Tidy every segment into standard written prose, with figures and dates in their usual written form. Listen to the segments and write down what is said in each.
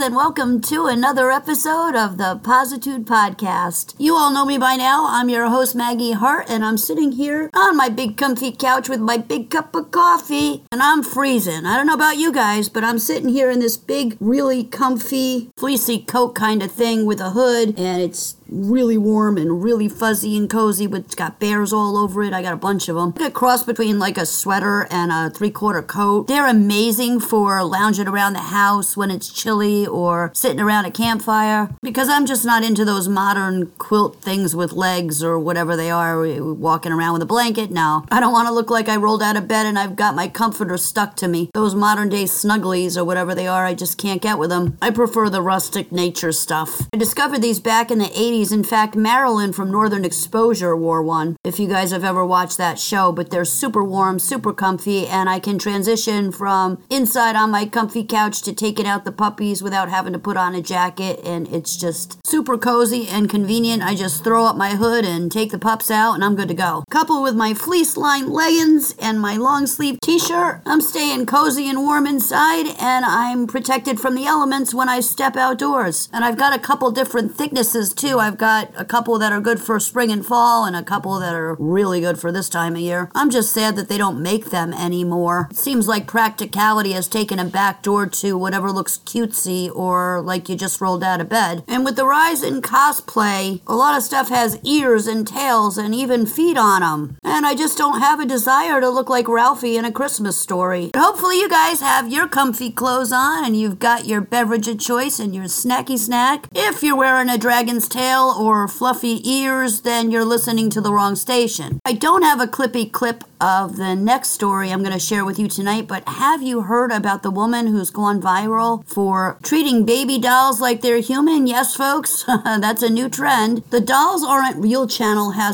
and welcome to another episode of the Positude Podcast. You all know me by now. I'm your host, Maggie Hart, and I'm sitting here on my big comfy couch with my big cup of coffee, and I'm freezing. I don't know about you guys, but I'm sitting here in this big, really comfy, fleecy coat kind of thing with a hood, and it's really warm and really fuzzy and cozy. It's got bears all over it. I got a bunch of them. A cross between like a sweater and a three-quarter coat. They're amazing for lounging around the house when it's chilly or sitting around a campfire, because I'm just not into those modern quilt things with legs or whatever they are, walking around with a blanket. No, I don't want to look like I rolled out of bed and I've got my comforter stuck to me. Those modern day snugglies or whatever they are, I just can't get with them. I prefer the rustic nature stuff. I discovered these back in the 80s. In fact, Marilyn from Northern Exposure wore one, if you guys have ever watched that show, but they're super warm, super comfy, and I can transition from inside on my comfy couch to taking out the puppies without having to put on a jacket, and it's just super cozy and convenient. I just throw up my hood and take the pups out, and I'm good to go. Coupled with my fleece-lined leggings and my long-sleeve t-shirt, I'm staying cozy and warm inside, and I'm protected from the elements when I step outdoors. And I've got a couple different thicknesses, too. I've got a couple that are good for spring and fall, and a couple that are really good for this time of year. I'm just sad that they don't make them anymore. It seems like practicality has taken a back door to whatever looks cutesy or like you just rolled out of bed. And with the rise in cosplay, a lot of stuff has ears and tails and even feet on them. And I just don't have a desire to look like Ralphie in A Christmas Story. But hopefully you guys have your comfy clothes on and you've got your beverage of choice and your snacky snack. If you're wearing a dragon's tail or fluffy ears, then you're listening to the wrong station. I don't have a clippy clip of the next story I'm going to share with you tonight, but have you heard about the woman who's gone viral for treating baby dolls like they're human? Yes, folks, that's a new trend. The Dolls Aren't Real channel has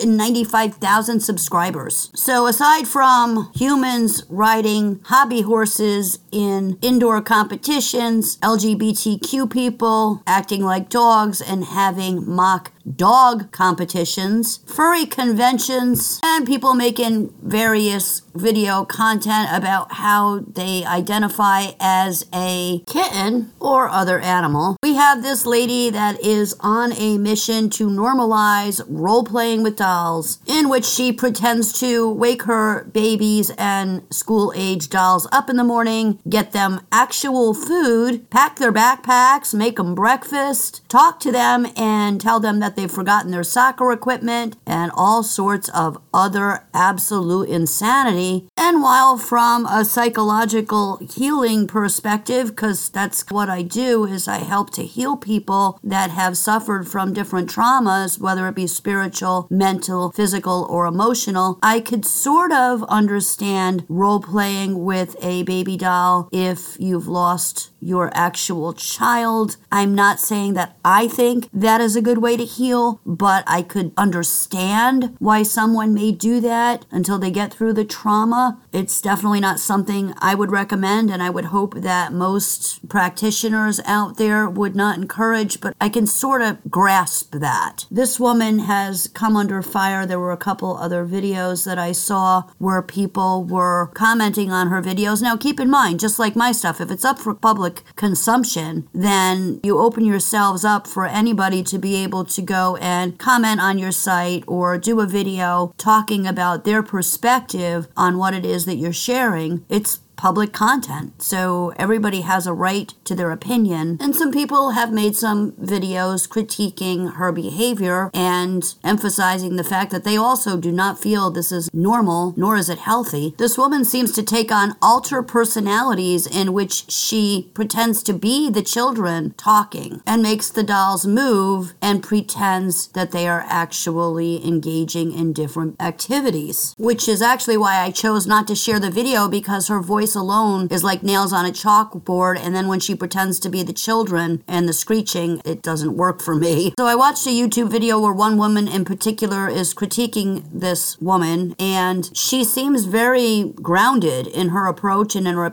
195,000 subscribers. So aside from humans riding hobby horses in indoor competitions, LGBTQ people acting like dogs and having mock dog competitions, furry conventions, and people making various video content about how they identify as a kitten or other animal. We have this lady that is on a mission to normalize role-playing with dolls, in which she pretends to wake her babies and school-age dolls up in the morning, get them actual food, pack their backpacks, make them breakfast, talk to them, and tell them that they've forgotten their soccer equipment, and all sorts of other absolute insanity. And while from a psychological healing perspective, because that's what I do, is I help to heal people that have suffered from different traumas, whether it be spiritual, mental, physical, or emotional, I could sort of understand role-playing with a baby doll if you've lost your actual child. I'm not saying that I think that is a good way to heal, but I could understand why someone may do that until they get through the trauma. It's definitely not something I would recommend, and I would hope that most practitioners out there would not encourage, but I can sort of grasp that. This woman has come under fire. There were a couple other videos that I saw where people were commenting on her videos. Now, keep in mind, just like my stuff, if it's up for public consumption, then you open yourselves up for anybody to be able to go and comment on your site or do a video talking about their perspective on what it is that you're sharing. It's public content, so everybody has a right to their opinion, and some people have made some videos critiquing her behavior and emphasizing the fact that they also do not feel this is normal, nor is it healthy. This woman seems to take on alter personalities in which she pretends to be the children talking and makes the dolls move and pretends that they are actually engaging in different activities, which is actually why I chose not to share the video, because her voice alone is like nails on a chalkboard, and then when she pretends to be the children and the screeching, it doesn't work for me. So I watched a YouTube video where one woman in particular is critiquing this woman, and she seems very grounded in her approach and in her opinion.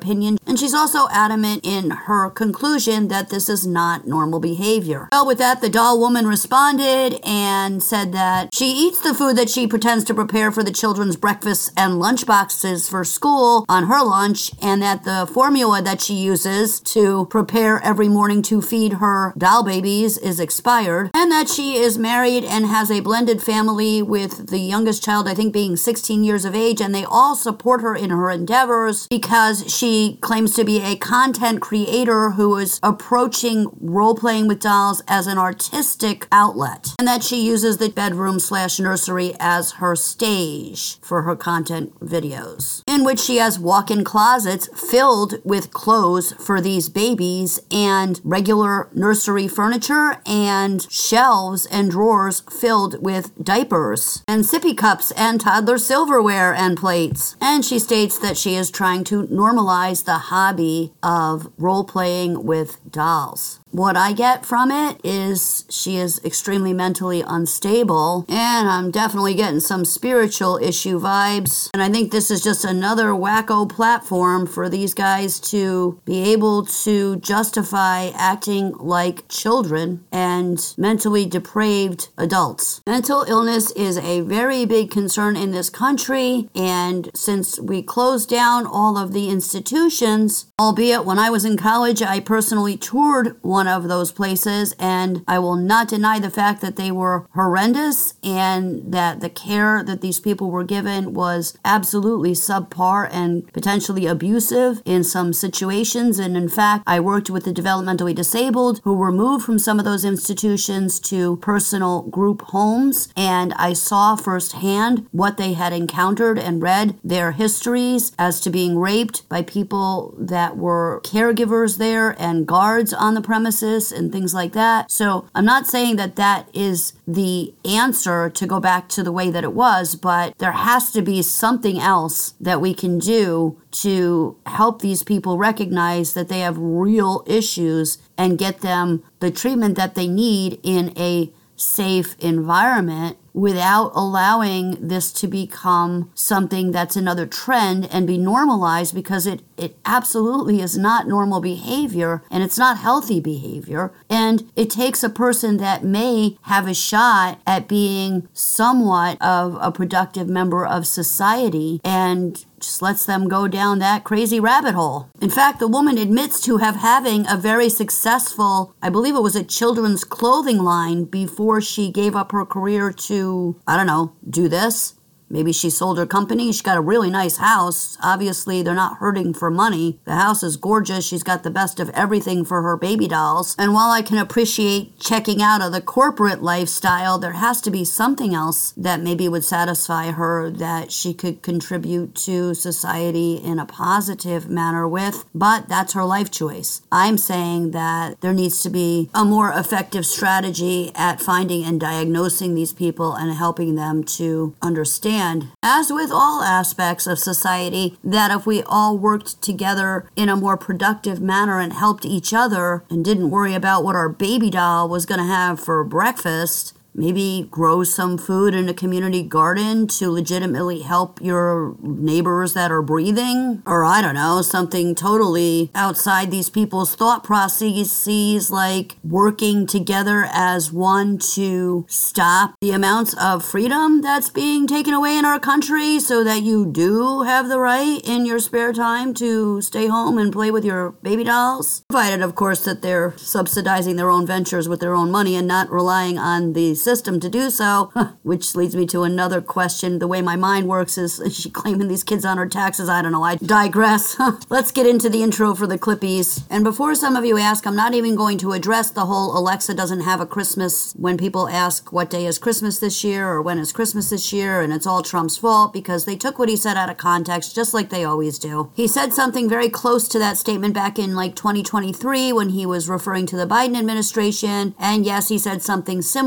And she's also adamant in her conclusion that this is not normal behavior. Well, with that, the doll woman responded and said that she eats the food that she pretends to prepare for the children's breakfasts and lunch boxes for school on her lunch, and that the formula that she uses to prepare every morning to feed her doll babies is expired, and that she is married and has a blended family with the youngest child, I think, being 16 years of age, and they all support her in her endeavors because she claims to be a content creator who is approaching role-playing with dolls as an artistic outlet, and that she uses the bedroom/nursery as her stage for her content videos, in which she has walk-in closets filled with clothes for these babies and regular nursery furniture and shelves and drawers filled with diapers and sippy cups and toddler silverware and plates. And she states that she is trying to normalize the hobby of role-playing with dolls. What I get from it is she is extremely mentally unstable, and I'm definitely getting some spiritual issue vibes. And I think this is just another wacko platform for these guys to be able to justify acting like children and mentally depraved adults. Mental illness is a very big concern in this country, and since we closed down all of the institutions, albeit when I was in college, I personally toured one of those places, and I will not deny the fact that they were horrendous and that the care that these people were given was absolutely subpar and potentially abusive in some situations. And in fact, I worked with the developmentally disabled who were moved from some of those institutions to personal group homes, and I saw firsthand what they had encountered and read their histories as to being raped by people that were caregivers there and guards on the premises and things like that. So I'm not saying that that is the answer to go back to the way that it was, but there has to be something else that we can do to help these people recognize that they have real issues and get them the treatment that they need in a safe environment without allowing this to become something that's another trend and be normalized, because it absolutely is not normal behavior and it's not healthy behavior. And it takes a person that may have a shot at being somewhat of a productive member of society and just lets them go down that crazy rabbit hole. In fact, the woman admits to having a very successful, I believe it was a children's clothing line before she gave up her career to, I don't know, do this. Maybe she sold her company. She got a really nice house. Obviously, they're not hurting for money. The house is gorgeous. She's got the best of everything for her baby dolls. And while I can appreciate checking out of the corporate lifestyle, there has to be something else that maybe would satisfy her that she could contribute to society in a positive manner with. But that's her life choice. I'm saying that there needs to be a more effective strategy at finding and diagnosing these people and helping them to understand, as with all aspects of society, that if we all worked together in a more productive manner and helped each other and didn't worry about what our baby doll was going to have for breakfast, maybe grow some food in a community garden to legitimately help your neighbors that are breathing, or I don't know, something totally outside these people's thought processes, like working together as one to stop the amounts of freedom that's being taken away in our country so that you do have the right in your spare time to stay home and play with your baby dolls. Provided, of course, that they're subsidizing their own ventures with their own money and not relying on the system to do so, which leads me to another question. The way my mind works is she claiming these kids on her taxes? I don't know. I digress. Let's get into the intro for the Clippies. And before some of you ask, I'm not even going to address the whole Alexa doesn't have a Christmas when people ask what day is Christmas this year or when is Christmas this year, and it's all Trump's fault, because they took what he said out of context just like they always do. He said something very close to that statement back in like 2023 when he was referring to the Biden administration, and yes, he said something similar to that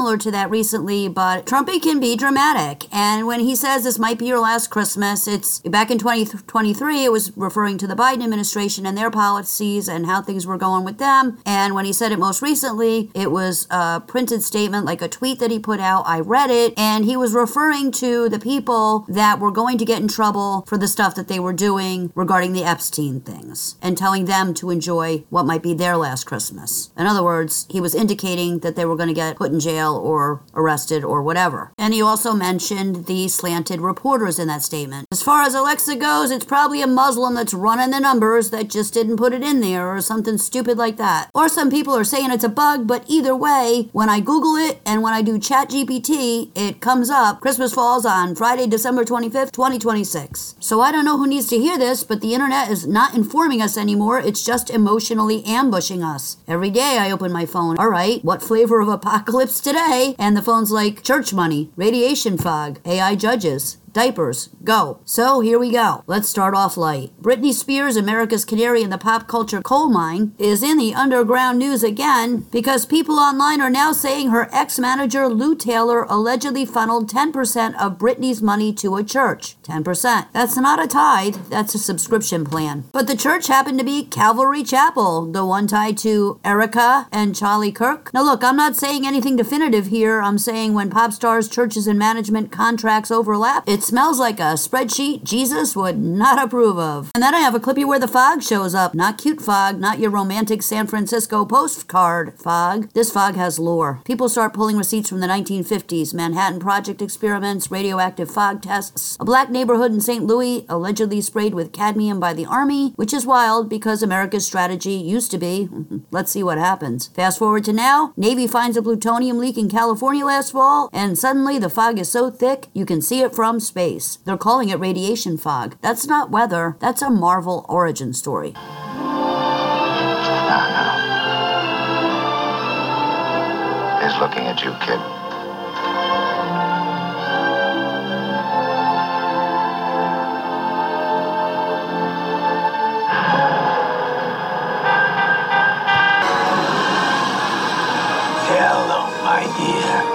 that recently, but Trumpy can be dramatic. And when he says this might be your last Christmas, it's back in 2023, it was referring to the Biden administration and their policies and how things were going with them. And when he said it most recently, it was a printed statement, like a tweet that he put out. I read it, and he was referring to the people that were going to get in trouble for the stuff that they were doing regarding the Epstein things and telling them to enjoy what might be their last Christmas. In other words, he was indicating that they were going to get put in jail or arrested or whatever. And he also mentioned the slanted reporters in that statement. As far as Alexa goes, it's probably a Muslim that's running the numbers that just didn't put it in there or something stupid like that. Or some people are saying it's a bug, but either way, when I Google it and when I do ChatGPT, it comes up, Christmas falls on Friday, December 25th, 2026. So I don't know who needs to hear this, but the internet is not informing us anymore. It's just emotionally ambushing us. Every day I open my phone. All right, what flavor of apocalypse today? And the phone's like church money, radiation fog, AI judges, diapers, go. So here we go. Let's start off light. Britney Spears, America's canary in the pop culture coal mine, is in the underground news again because people online are now saying her ex-manager Lou Taylor allegedly funneled 10% of Britney's money to a church. 10%. That's not a tithe, that's a subscription plan. But the church happened to be Calvary Chapel, the one tied to Erica and Charlie Kirk. Now look, I'm not saying anything definitive here. I'm saying when pop stars, churches, and management contracts overlap, it smells like a spreadsheet Jesus would not approve of. And then I have a clippy where the fog shows up. Not cute fog, not your romantic San Francisco postcard fog. This fog has lore. People start pulling receipts from the 1950s, Manhattan Project experiments, radioactive fog tests, a black neighborhood in St. Louis allegedly sprayed with cadmium by the army, which is wild because America's strategy used to be, let's see what happens. Fast forward to now, Navy finds a plutonium leak in California last fall, and suddenly the fog is so thick you can see it from space. They're calling it radiation fog. That's not weather. That's a Marvel origin story. He's looking at you, kid. Hello, my dear.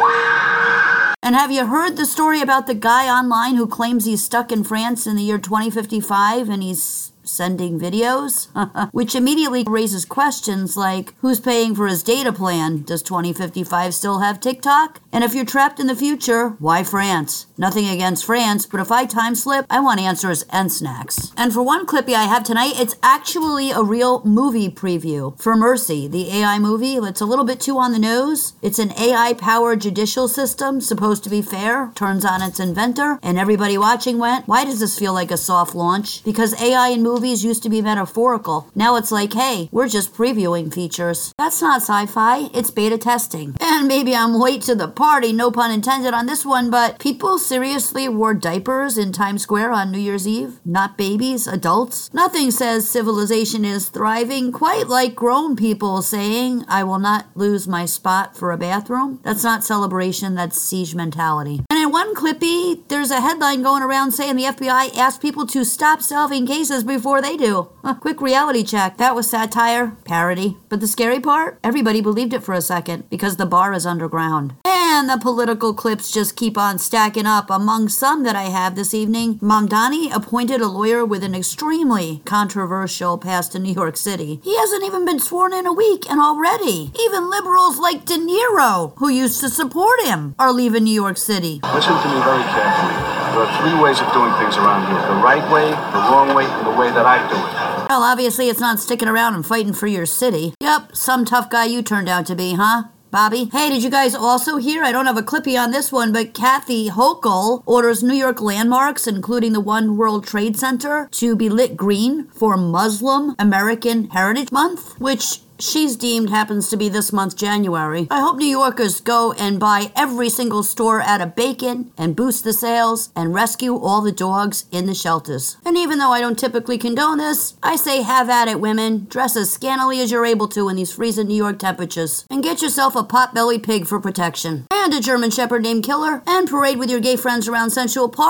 And have you heard the story about the guy online who claims he's stuck in France in the year 2055 and he's sending videos? Which immediately raises questions like, who's paying for his data plan? Does 2055 still have TikTok? And if you're trapped in the future, why France? Nothing against France, but if I time slip, I want answers and snacks. And for one clippy I have tonight, it's actually a real movie preview for Mercy, the AI movie. It's a little bit too on the nose. It's an AI-powered judicial system, supposed to be fair, turns on its inventor, and everybody watching went, why does this feel like a soft launch? Because AI in movies used to be metaphorical. Now it's like, hey, we're just previewing features. That's not sci-fi, it's beta testing. And maybe I'm late to the party, no pun intended on this one, but people seriously wore diapers in Times Square on New Year's Eve? Not babies, adults? Nothing says civilization is thriving quite like grown people saying, I will not lose my spot for a bathroom. That's not celebration, that's siege mentality. And in one clippy, there's a headline going around saying the FBI asked people to stop solving cases before they do. Quick reality check. That was satire, parody. But the scary part? Everybody believed it for a second because the bar is underground. And the political clips just keep on stacking up. Among some that I have this evening, Mamdani appointed a lawyer with an extremely controversial past in New York City. He hasn't even been sworn in a week, and already, even liberals like De Niro, who used to support him, are leaving New York City. Listen to me very carefully. There are three ways of doing things around here. The right way, the wrong way, and the way that I do it. Well, obviously it's not sticking around and fighting for your city. Yep, some tough guy you turned out to be, huh? Bobby? Hey, did you guys also hear? I don't have a clippy on this one, but Kathy Hochul orders New York landmarks, including the One World Trade Center, to be lit green for Muslim American Heritage Month, which she's deemed happens to be this month, January. I hope New Yorkers go and buy every single store out of bacon and boost the sales and rescue all the dogs in the shelters. And even though I don't typically condone this, I say have at it, women. Dress as scantily as you're able to in these freezing New York temperatures. And get yourself a pot-bellied pig for protection. And a German Shepherd named Killer. And parade with your gay friends around Central Park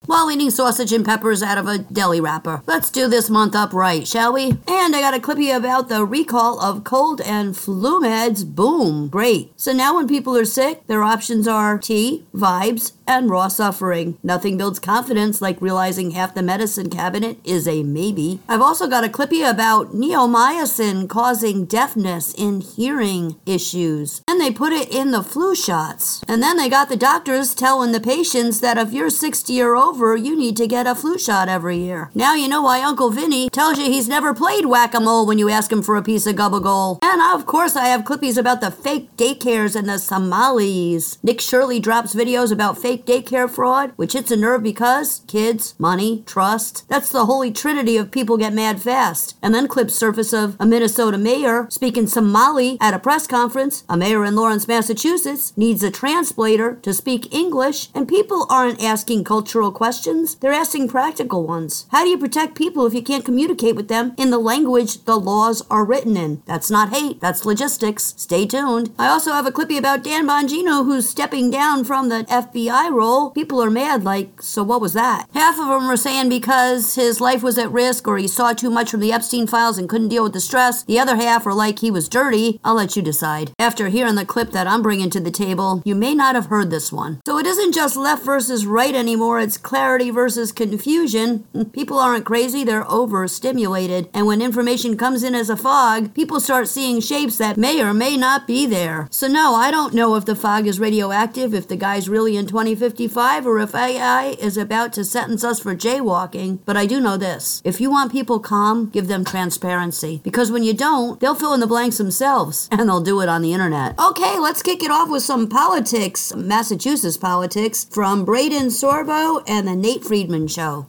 while eating sausage and peppers out of a deli wrapper. Let's do this month up right, shall we? And I got a clippy about the recall of cold and flu meds. Boom. Great. So now when people are sick, their options are tea, vibes, and raw suffering. Nothing builds confidence like realizing half the medicine cabinet is a maybe. I've also got a clippy about neomycin causing deafness in hearing issues. And they put it in the flu shots. And then they got the doctors telling the patients that if you're 60 or over, you need to get a flu shot every year. Now you know why Uncle Vinny tells you he's never played whack-a-mole when you ask him for a piece of gubba-gole. And of course I have clippies about the fake daycares and the Somalis. Nick Shirley drops videos about fake daycare fraud, which hits a nerve because kids, money, trust. That's the holy trinity of people get mad fast. And then clips surface of a Minnesota mayor speaking Somali at a press conference. A mayor in Lawrence, Massachusetts needs a translator to speak English, and people aren't asking cultural questions. They're asking practical ones. How do you protect people if you can't communicate with them in the language the laws are written in? That's not hate, that's logistics. Stay tuned. I also have a clippy about Dan Bongino, who's stepping down from the FBI role. People are mad, like, so what was that? Half of them are saying because his life was at risk or he saw too much from the Epstein files and couldn't deal with the stress. The other half are like he was dirty. I'll let you decide. After hearing the clip that I'm bringing to the table, you may not have heard this one. So it isn't just left versus right anymore, it's clarity versus confusion. People aren't crazy, they're overstimulated. And when information comes in as a fog, people start seeing shapes that may or may not be there. So no, I don't know if the fog is radioactive, if the guy's really in 2055, or if AI is about to sentence us for jaywalking. But I do know this. If you want people calm, give them transparency. Because when you don't, they'll fill in the blanks themselves. And they'll do it on the internet. Okay, let's kick it off with some politics. Massachusetts politics from Braden Sorbo and the Nate Friedman Show.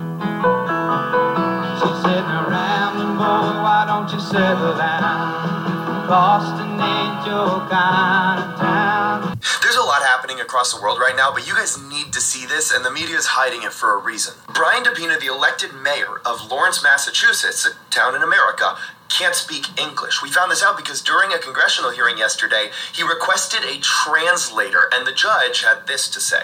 She's sitting around and boy, why don't you settle down? Boston ain't your kind of town. There's a lot happening across the world right now, but you guys need to see this, and the media is hiding it for a reason. Brian DePina, the elected mayor of Lawrence, Massachusetts, a town in America, can't speak English. We found this out because during a congressional hearing yesterday, he requested a translator, and the judge had this to say.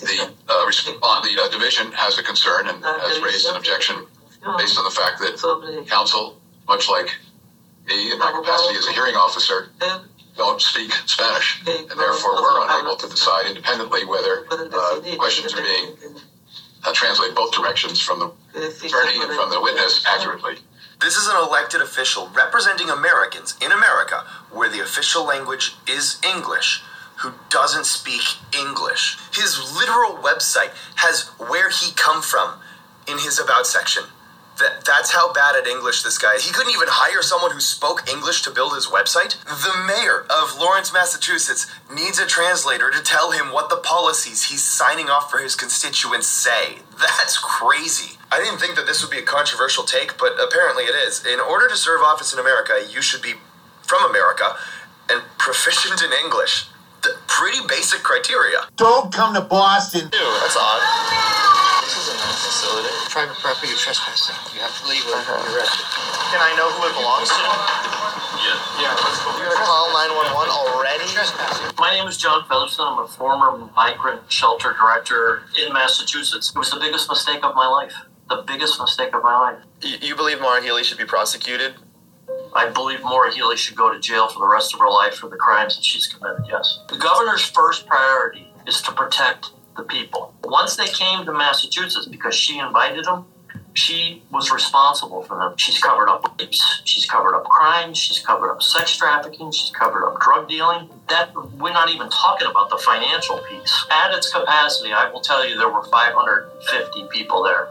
The division has a concern and has raised an objection based on the fact that counsel, much like me in my capacity as a hearing officer, don't speak Spanish, and therefore we're unable to decide independently whether questions are being translated both directions from the attorney and from the witness accurately. This is an elected official representing Americans in America, where the official language is English, who doesn't speak English. His literal website has where he come from in his about section. That's how bad at English this guy is. He couldn't even hire someone who spoke English to build his website. The mayor of Lawrence, Massachusetts needs a translator to tell him what the policies he's signing off for his constituents say. That's crazy. I didn't think that this would be a controversial take, but apparently it is. In order to serve office in America, you should be from America and proficient in English. Pretty basic criteria. Don't come to Boston. Ew, that's odd. This is a nice facility. Private property, you're trespassing. You have to leave when you're arrested. Can I know who it belongs to? Yeah, let's go. You're gonna call 911 already? Trespassing. My name is John Featherstone. I'm a former migrant shelter director in Massachusetts. It was the biggest mistake of my life. The biggest mistake of my life. You believe Maura Healey should be prosecuted? I believe Maura Healey should go to jail for the rest of her life for the crimes that she's committed, yes. The governor's first priority is to protect the people. Once they came to Massachusetts, because she invited them, she was responsible for them. She's covered up rapes, she's covered up crimes, she's covered up sex trafficking, she's covered up drug dealing. That we're not even talking about the financial piece. At its capacity, I will tell you there were 550 people there.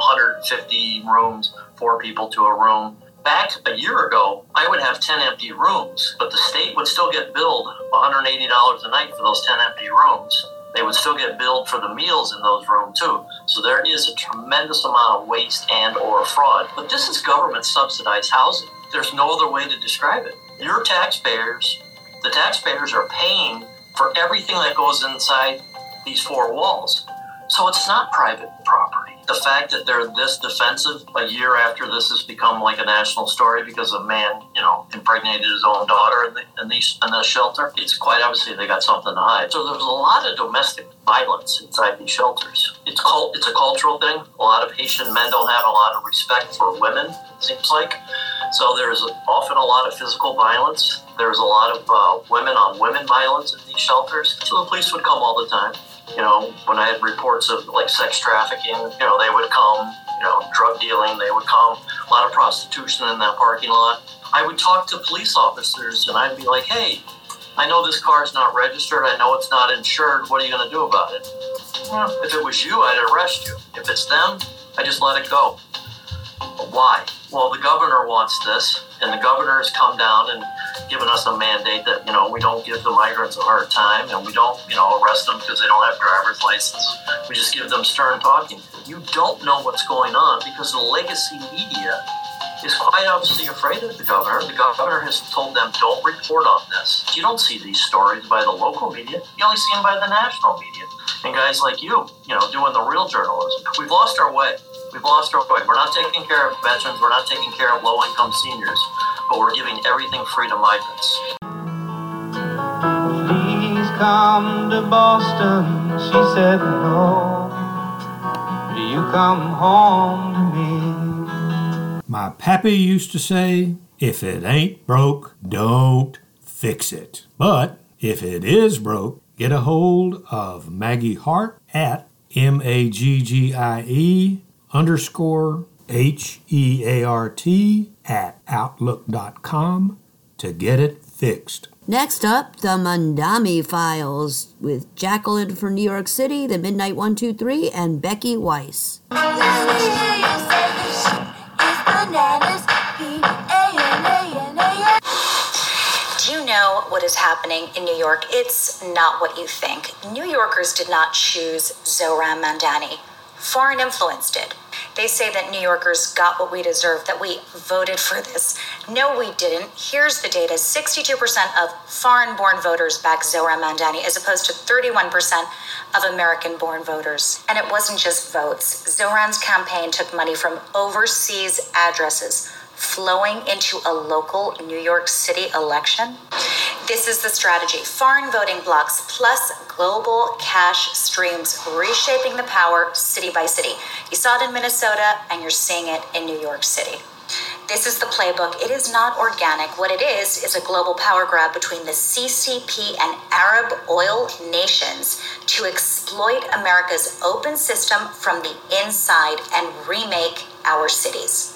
150 rooms, 4 people to a room. Back a year ago, I would have 10 empty rooms, but the state would still get billed $180 a night for those 10 empty rooms. They would still get billed for the meals in those rooms too. So there is a tremendous amount of waste and or fraud. But this is government subsidized housing. There's no other way to describe it. Your taxpayers, the taxpayers are paying for everything that goes inside these 4 walls. So it's not private property. the fact that they're this defensive a year after this has become like a national story because a man, impregnated his own daughter in the shelter, it's quite obviously they got something to hide. So there's a lot of domestic violence inside these shelters. It's a cultural thing. A lot of Haitian men don't have a lot of respect for women, it seems like. So there's often a lot of physical violence. There's a lot of women-on-women violence in these shelters. So the police would come all the time. When I had reports of like sex trafficking, they would come, drug dealing, they would come, a lot of prostitution in that parking lot. I would talk to police officers and I'd be like, hey, I know this car is not registered. I know it's not insured. What are you going to do about it? Well, if it was you, I'd arrest you. If it's them, I just let it go. But why? Well, the governor wants this, and the governor has come down and given us a mandate that, we don't give the migrants a hard time, and we don't, arrest them because they don't have driver's license. We just give them stern talking. You don't know what's going on because the legacy media is quite obviously afraid of the governor. The governor has told them, don't report on this. You don't see these stories by the local media. You only see them by the national media. And guys like you, doing the real journalism. We've lost our way. We've lost our way. We're not taking care of veterans. We're not taking care of low-income seniors. But we're giving everything free to migrants. Please come to Boston, she said no. Do you come home to me? My pappy used to say, if it ain't broke, don't fix it. But if it is broke, get a hold of Maggie Hart at MAGGIE_HEART@outlook.com to get it fixed. Next up, the Mamdani Files with Jacqueline from New York City, the Midnight 123, and Becky Weiss. Do you know what is happening in New York? It's not what you think. New Yorkers did not choose Zohran Mamdani. Foreign influence did. They say that New Yorkers got what we deserved, that we voted for this. No, we didn't. Here's the data. 62% of foreign-born voters backed Zohran Mamdani, as opposed to 31% of American-born voters. And it wasn't just votes. Zohran's campaign took money from overseas addresses flowing into a local New York City election. This is the strategy. Foreign voting blocs plus global cash streams reshaping the power city by city. You saw it in Minnesota and you're seeing it in New York City. This is the playbook. It is not organic. What it is a global power grab between the CCP and Arab oil nations to exploit America's open system from the inside and remake our cities.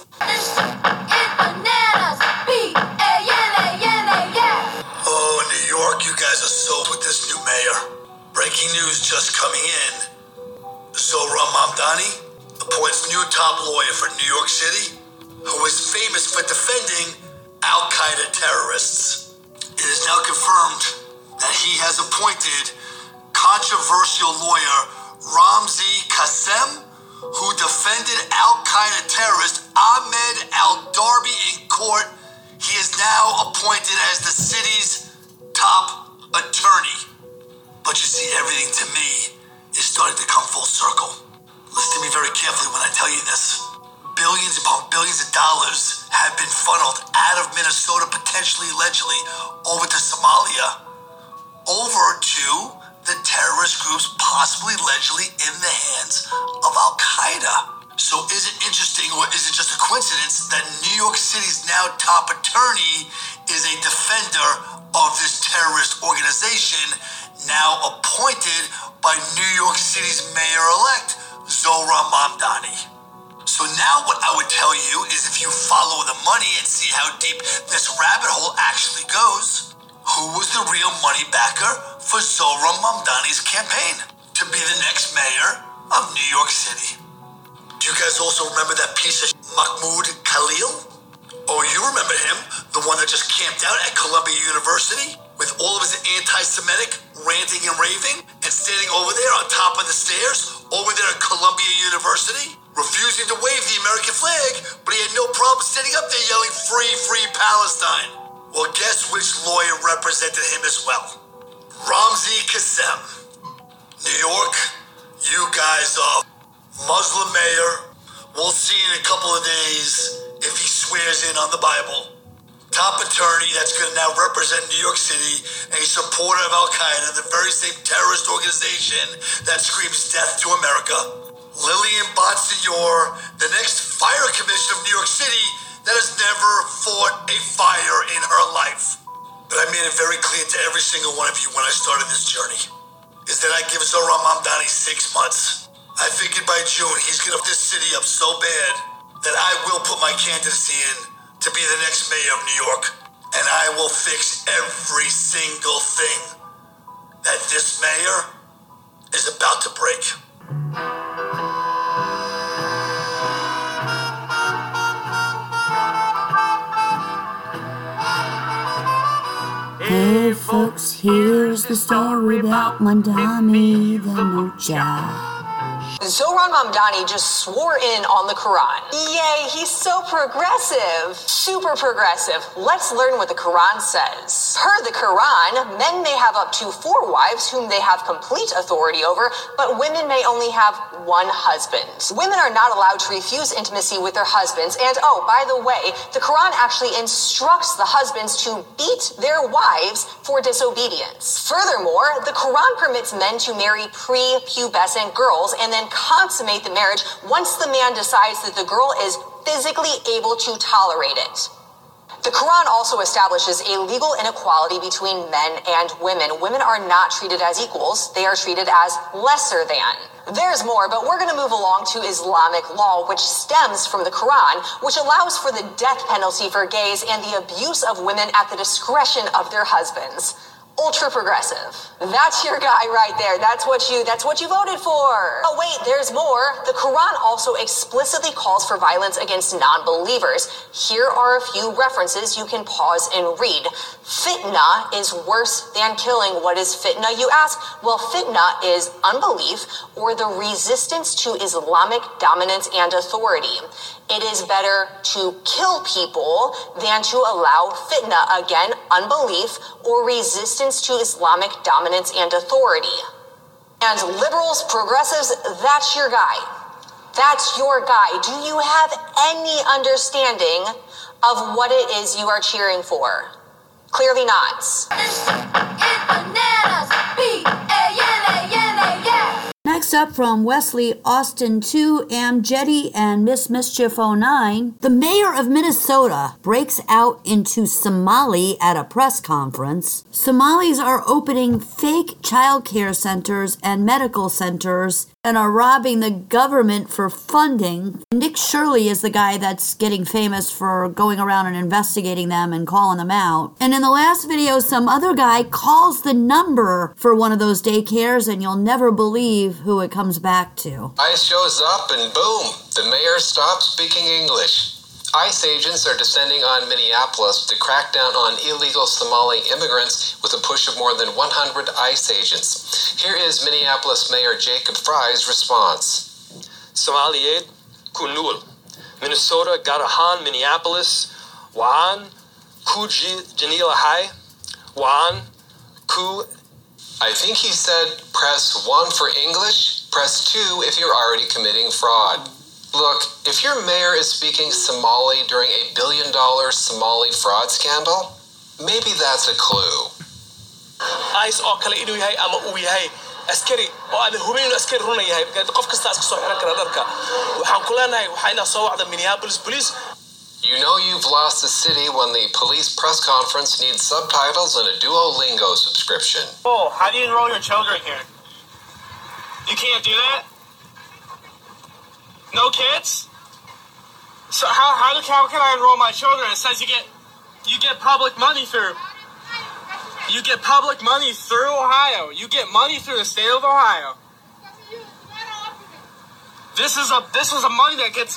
Oh, New York, you guys are sold with this new mayor. Breaking news just coming in. Zohran Mamdani appoints new top lawyer for New York City, who is famous for defending Al-Qaeda terrorists. It is now confirmed that he has appointed controversial lawyer Ramzi Qassem, who defended Al-Qaeda terrorist Ahmed al-Darbi in court. He is now appointed as the city's top attorney. But you see, everything to me is starting to come full circle. Listen to me very carefully when I tell you this. Billions upon billions of dollars have been funneled out of Minnesota, potentially, allegedly, over to Somalia, over to the terrorist groups, possibly, allegedly, in the hands of Al-Qaeda. So is it interesting, or is it just a coincidence that New York City's now top attorney is a defender of this terrorist organization, now appointed by New York City's mayor-elect, Zohran Mamdani? So now what I would tell you is, if you follow the money and see how deep this rabbit hole actually goes, who was the real money backer for Zohran Mamdani's campaign to be the next mayor of New York City? Do you guys also remember that piece of Mahmoud Khalil? Oh, you remember him, the one that just camped out at Columbia University with all of his anti-Semitic ranting and raving, and standing over there on top of the stairs over there at Columbia University, refusing to wave the American flag, but he had no problem standing up there yelling, "Free, free Palestine." Well, guess which lawyer represented him as well? Ramzi Qassem. New York, you guys are Muslim mayor. We'll see in a couple of days if he swears in on the Bible. Top attorney that's going to now represent New York City, a supporter of Al-Qaeda, the very same terrorist organization that screams death to America. Lillian Bonsignor, the next fire commissioner of New York City that has never fought a fire in her life. But I made it very clear to every single one of you when I started this journey, is that I give Zohran Mamdani 6 months. I figured by June he's going to f this city up so bad that I will put my candidacy in to be the next mayor of New York. And I will fix every single thing that this mayor is about to break. Hey folks, here's the story about Mamdani the Mucha. Zohran Mamdani just swore in on the Quran. Yay, he's so progressive. Super progressive. Let's learn what the Quran says. Per the Quran, men may have up to 4 wives whom they have complete authority over, but women may only have 1 husband. Women are not allowed to refuse intimacy with their husbands, and oh, by the way, the Quran actually instructs the husbands to beat their wives for disobedience. Furthermore, the Quran permits men to marry pre-pubescent girls and then consummate the marriage once the man decides that the girl is physically able to tolerate it. The Quran also establishes a legal inequality between men and women. Women are not treated as equals, they are treated as lesser than. There's more, but we're going to move along to Islamic law, which stems from the Quran, which allows for the death penalty for gays and the abuse of women at the discretion of their husbands. Ultra progressive. That's your guy right there. That's what you voted for. Oh wait, there's more. The Quran also explicitly calls for violence against non-believers. Here are a few references you can pause and read. Fitna is worse than killing. What is fitna, you ask? Well, fitna is unbelief or the resistance to Islamic dominance and authority. It is better to kill people than to allow fitna, again, unbelief or resistance to Islamic dominance and authority. And liberals, progressives, that's your guy. That's your guy. Do you have any understanding of what it is you are cheering for? Clearly not. Next up from Wesley Austin 2, Amjedi and Miss Mischief 09, the mayor of Minnesota breaks out into Somali at a press conference. Somalis are opening fake child care centers and medical centers and are robbing the government for funding. Nick Shirley is the guy that's getting famous for going around and investigating them and calling them out. And in the last video, some other guy calls the number for one of those daycares, and you'll never believe who it comes back to. ICE shows up and boom, the mayor stops speaking English. ICE agents are descending on Minneapolis to crack down on illegal Somali immigrants with a push of more than 100 ICE agents. Here is Minneapolis Mayor Jacob Fry's response. Somaliyeed ku nool Minnesota gaar ahaan Minneapolis waan ku jinilahay waan ku. I think he said press 1 for English, press 2 if you're already committing fraud. Look, if your mayor is speaking Somali during a $1 billion Somali fraud scandal, maybe that's a clue. ICE oo kale inuu yahay ama uu yahay askari oo aan hubin inuu askari run yahay qof kasta iska soo xiran kara dharka waxaan ku leenahay waxa ina soo wacda Minneapolis police. You know you've lost the city when the police press conference needs subtitles and a Duolingo subscription. Oh, how do you enroll your children here? You can't do that? No kids? So how can I enroll my children? It says you get public money through. You get public money through Ohio. You get money through the state of Ohio. This is a money that gets.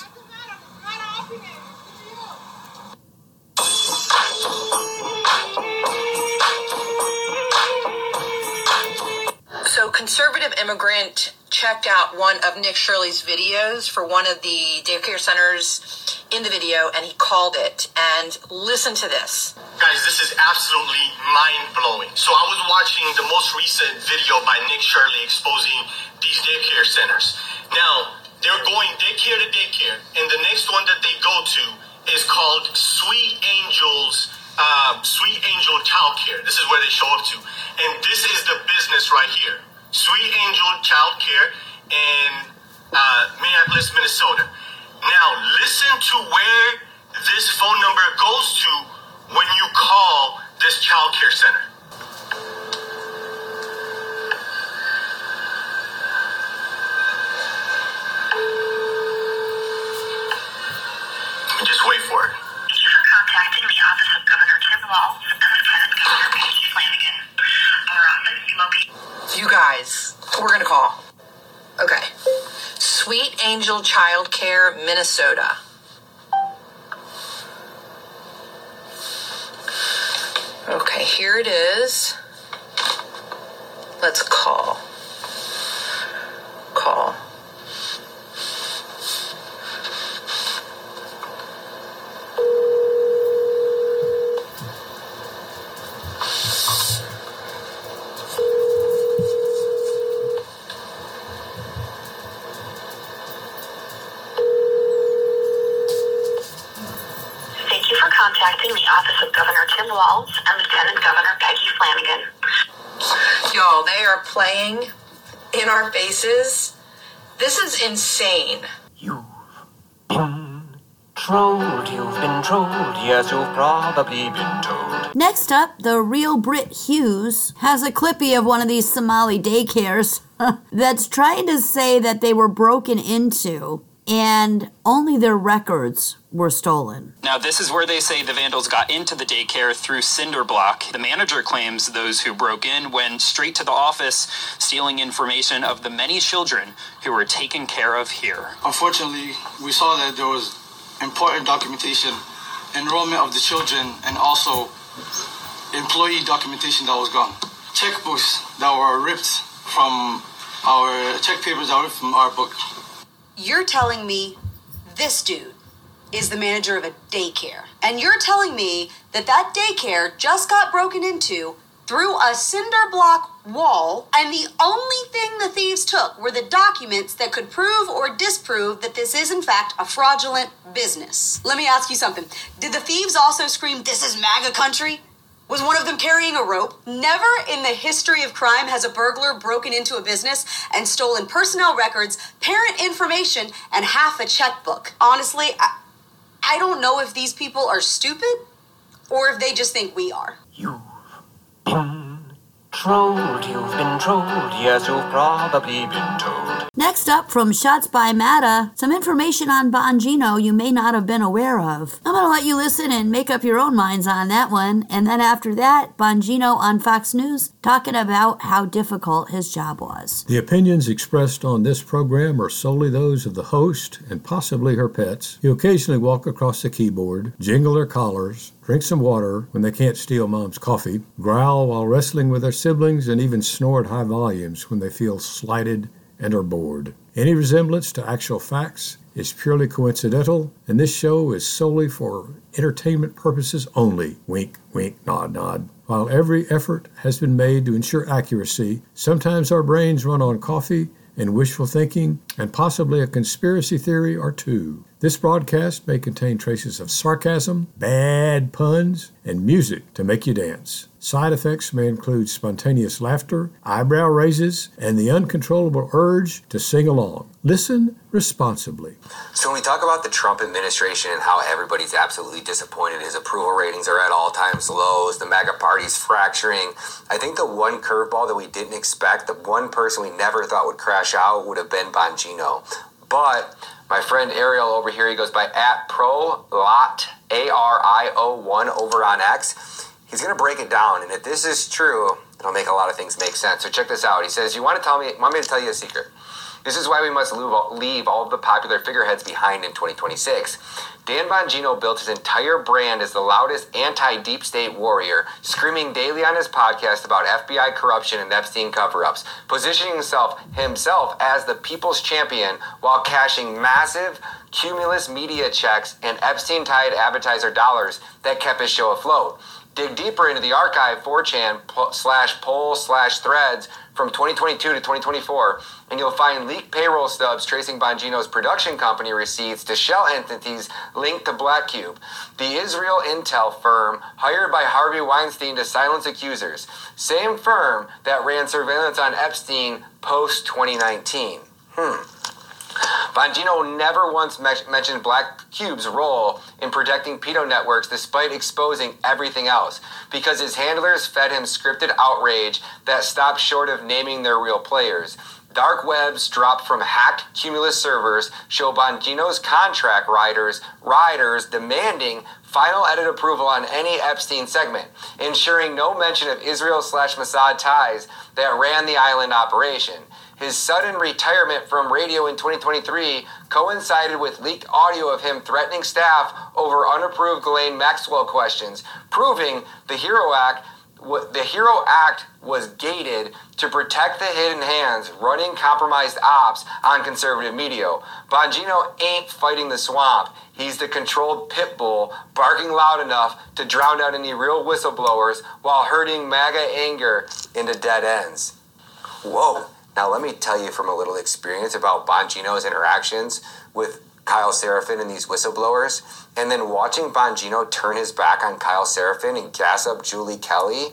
So conservative immigrant checked out one of Nick Shirley's videos for one of the daycare centers in the video, and he called it. And listen to this. Guys, this is absolutely mind-blowing. So I was watching the most recent video by Nick Shirley exposing these daycare centers. Now, there going daycare to daycare, and the next one that they go to is called Sweet Angel Childcare. This is where they show up to. And this is the business right here. Sweet Angel Childcare in Minneapolis, Minnesota. Now, listen to where this phone number goes to when you call this childcare center. Just wait for it. Thank you for contacting the office of Governor Tim Walz and Lieutenant Governor Peggy Flanagan. Our office is located. You guys, we're gonna call. Okay. Sweet Angel Childcare, Minnesota. Okay, here it is. Let's call. Call. Thank you for contacting the office of Governor Tim Walz and Lieutenant Governor Peggy Flanagan. Y'all, they are playing in our faces. This is insane. You've been trolled, yes, you've probably been told. Next up, the real Brit Hughes has a clippy of one of these Somali daycares that's trying to say that they were broken into and only their records were stolen. Now, this is where they say the vandals got into the daycare through cinder block. The manager claims those who broke in went straight to the office, stealing information of the many children who were taken care of here. Unfortunately, we saw that there was important documentation, enrollment of the children, and also employee documentation that was gone. Checkbooks that were ripped from our check papers that were ripped from our book. You're telling me this dude is the manager of a daycare, and you're telling me that that daycare just got broken into through a cinder block wall, and the only thing the thieves took were the documents that could prove or disprove that this is in fact a fraudulent business. Let me ask you something. Did the thieves also scream, "This is MAGA country"? Was one of them carrying a rope? Never in the history of crime has a burglar broken into a business and stolen personnel records, parent information, and half a checkbook. Honestly, I don't know if these people are stupid or if they just think we are. You've been trolled, yes, you've probably been told. Next up, from Shots by Matta, some information on Bongino you may not have been aware of. I'm going to let you listen and make up your own minds on that one. And then after that, Bongino on Fox News talking about how difficult his job was. The opinions expressed on this program are solely those of the host and possibly her pets, who occasionally walk across the keyboard, jingle their collars, drink some water when they can't steal mom's coffee, growl while wrestling with their siblings, and even snore at high volumes when they feel slighted and are bored. Any resemblance to actual facts is purely coincidental, and this show is solely for entertainment purposes only. Wink, wink, nod, nod. While every effort has been made to ensure accuracy, sometimes our brains run on coffee and wishful thinking, and possibly a conspiracy theory or two. This broadcast may contain traces of sarcasm, bad puns, and music to make you dance. Side effects may include spontaneous laughter, eyebrow raises, and the uncontrollable urge to sing along. Listen responsibly. So when we talk about the Trump administration and how everybody's absolutely disappointed, his approval ratings are at all-time lows, the MAGA party's fracturing, I think the one curveball that we didn't expect, the one person we never thought would crash out would have been Bongino. But my friend Ariel over here, he goes by @ProLot, ARIO1 over on X. He's going to break it down, and if this is true, it'll make a lot of things make sense. So check this out. He says, want me to tell you a secret? This is why we must leave all of the popular figureheads behind in 2026. Dan Bongino built his entire brand as the loudest anti-deep state warrior, screaming daily on his podcast about FBI corruption and Epstein cover-ups, positioning himself as the people's champion while cashing massive cumulus media checks and Epstein-tied advertiser dollars that kept his show afloat. Dig deeper into the archive 4chan/poll/threads from 2022 to 2024, and you'll find leaked payroll stubs tracing Bongino's production company receipts to shell entities linked to Black Cube, the Israel intel firm hired by Harvey Weinstein to silence accusers. Same firm that ran surveillance on Epstein post-2019. Bongino never once mentioned Black Cube's role in protecting pedo networks despite exposing everything else, because his handlers fed him scripted outrage that stopped short of naming their real players. Dark webs dropped from hacked Cumulus servers show Bongino's contract riders demanding final edit approval on any Epstein segment, ensuring no mention of Israel/Mossad ties that ran the island operation. His sudden retirement from radio in 2023 coincided with leaked audio of him threatening staff over unapproved Ghislaine Maxwell questions, proving the HERO Act was gated to protect the hidden hands running compromised ops on conservative media. Bongino ain't fighting the swamp. He's the controlled pit bull, barking loud enough to drown out any real whistleblowers while herding MAGA anger into dead ends. Whoa. Now, let me tell you from a little experience about Bongino's interactions with Kyle Seraphin and these whistleblowers, and then watching Bongino turn his back on Kyle Seraphin and gas up Julie Kelly.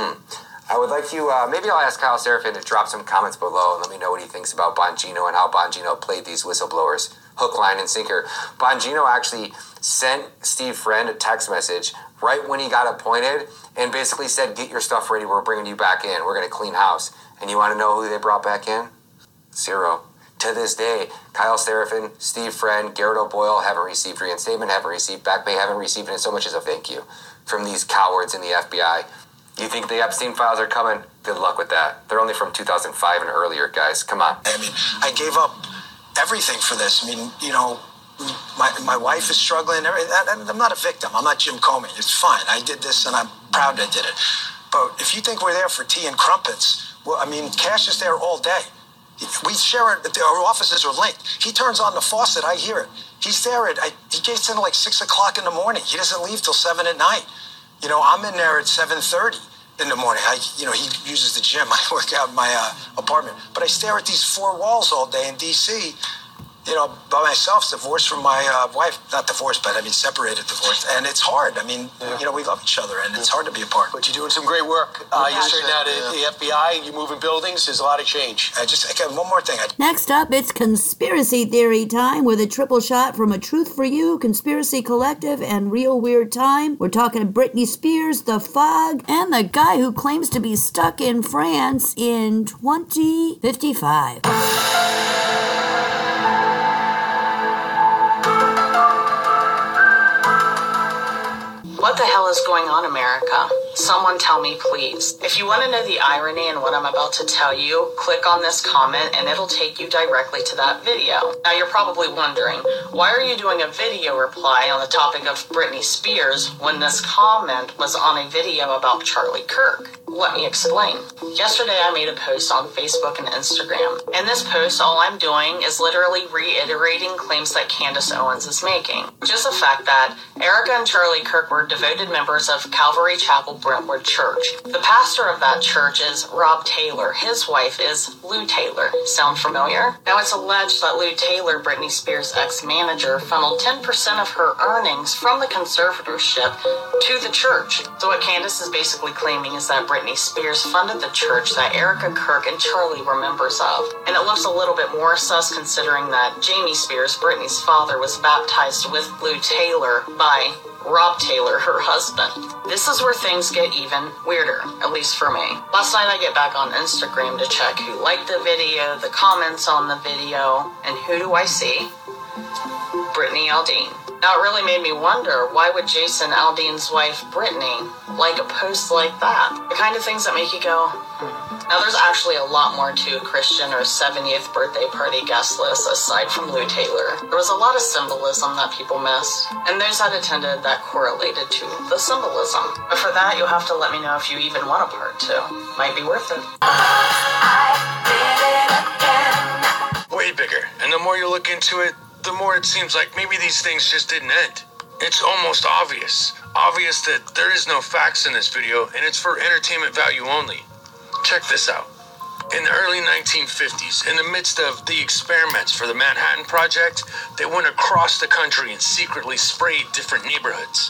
I would like you, maybe I'll ask Kyle Seraphin to drop some comments below and let me know what he thinks about Bongino and how Bongino played these whistleblowers. Hook, line, and sinker. Bongino actually sent Steve Friend a text message right when he got appointed and basically said, get your stuff ready, we're bringing you back in, we're going to clean house. And you want to know who they brought back in? Zero. To this day, Kyle Seraphin, Steve Friend, Garrett O'Boyle haven't received reinstatement, haven't received back pay, haven't received it so much as a thank you from these cowards in the FBI. You think the Epstein files are coming? Good luck with that. They're only from 2005 and earlier, guys. Come on. I mean, I gave up everything for this. I mean, you know, my wife is struggling. I'm not a victim. I'm not Jim Comey. It's fine. I did this and I'm proud I did it. But if you think we're there for tea and crumpets, well, I mean, Cash is there all day. We share it. Our offices are linked. He turns on the faucet. I hear it. He's there he gets in at like 6 o'clock in the morning. He doesn't leave till 7 at night. You know, I'm in there at 7:30 in the morning. He uses the gym. I work out in my apartment. But I stare at these four walls all day in D.C., you know, by myself, divorced from my wife. Not divorced, but I mean separated, divorced. And it's hard. I mean, you know, we love each other, and it's hard to be apart. But you're doing some great work. You straighten out the FBI, you're moving buildings. There's a lot of change. I got one more thing. Next up, it's Conspiracy Theory time with a triple shot from A Truth for You, Conspiracy Collective, and Real Weird Time. We're talking Britney Spears, The Fog, and the guy who claims to be stuck in France in 2055. What the hell is going on, America? Someone tell me, please. If you want to know the irony in what I'm about to tell you, click on this comment and it'll take you directly to that video. Now you're probably wondering, why are you doing a video reply on the topic of Britney Spears when this comment was on a video about Charlie Kirk? Let me explain. Yesterday I made a post on Facebook and Instagram. In this post, all I'm doing is literally reiterating claims that Candace Owens is making. Just the fact that Erica and Charlie Kirk were devoted members of Calvary Chapel Brentwood Church. The pastor of that church is Rob Taylor. His wife is Lou Taylor. Sound familiar? Now it's alleged that Lou Taylor, Britney Spears' ex-manager, funneled 10% of her earnings from the conservatorship to the church. So what Candace is basically claiming is that Britney Spears funded the church that Erica Kirk and Charlie were members of. And it looks a little bit more sus considering that Jamie Spears, Britney's father, was baptized with Lou Taylor by Rob Taylor, her husband. This is where things get even weirder, at least for me. Last night I get back on Instagram to check who liked the video, the comments on the video, and who do I see? Brittany Aldean. Now it really made me wonder, why would Jason Aldean's wife, Brittany, like a post like that? The kind of things that make you go, Now there's actually a lot more to Christian or 70th birthday party guest list aside from Lou Taylor. There was a lot of symbolism that people missed, and those that attended that correlated to the symbolism. But for that, you'll have to let me know if you even want a part 2. Might be worth it. Way bigger, and the more you look into it, the more it seems like maybe these things just didn't end. It's almost obvious that there is no facts in this video, and it's for entertainment value only. Check this out. In the early 1950s, in the midst of the experiments for the Manhattan Project, they went across the country and secretly sprayed different neighborhoods.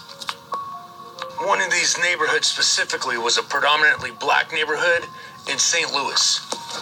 One of these neighborhoods specifically was a predominantly black neighborhood in St. Louis.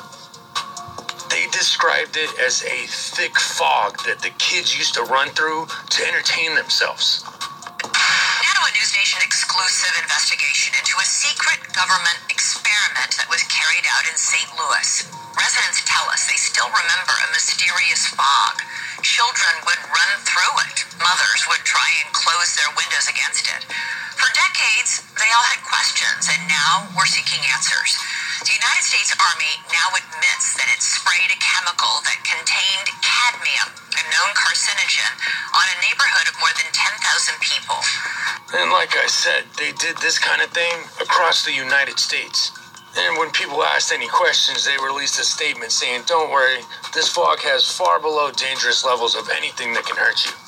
They described it as a thick fog that the kids used to run through to entertain themselves. Now to a News Nation exclusive investigation into a secret government experiment that was carried out in St. Louis. Residents tell us they still remember a mysterious fog. Children would run through it. Mothers would try and close their windows against it. For decades, they all had questions, and now we're seeking answers. The United States Army now admits that it sprayed a chemical that contained cadmium, a known carcinogen, on a neighborhood of more than 10,000 people. And like I said, they did this kind of thing across the United States. And when people asked any questions, they released a statement saying, "Don't worry, this fog has far below dangerous levels of anything that can hurt you."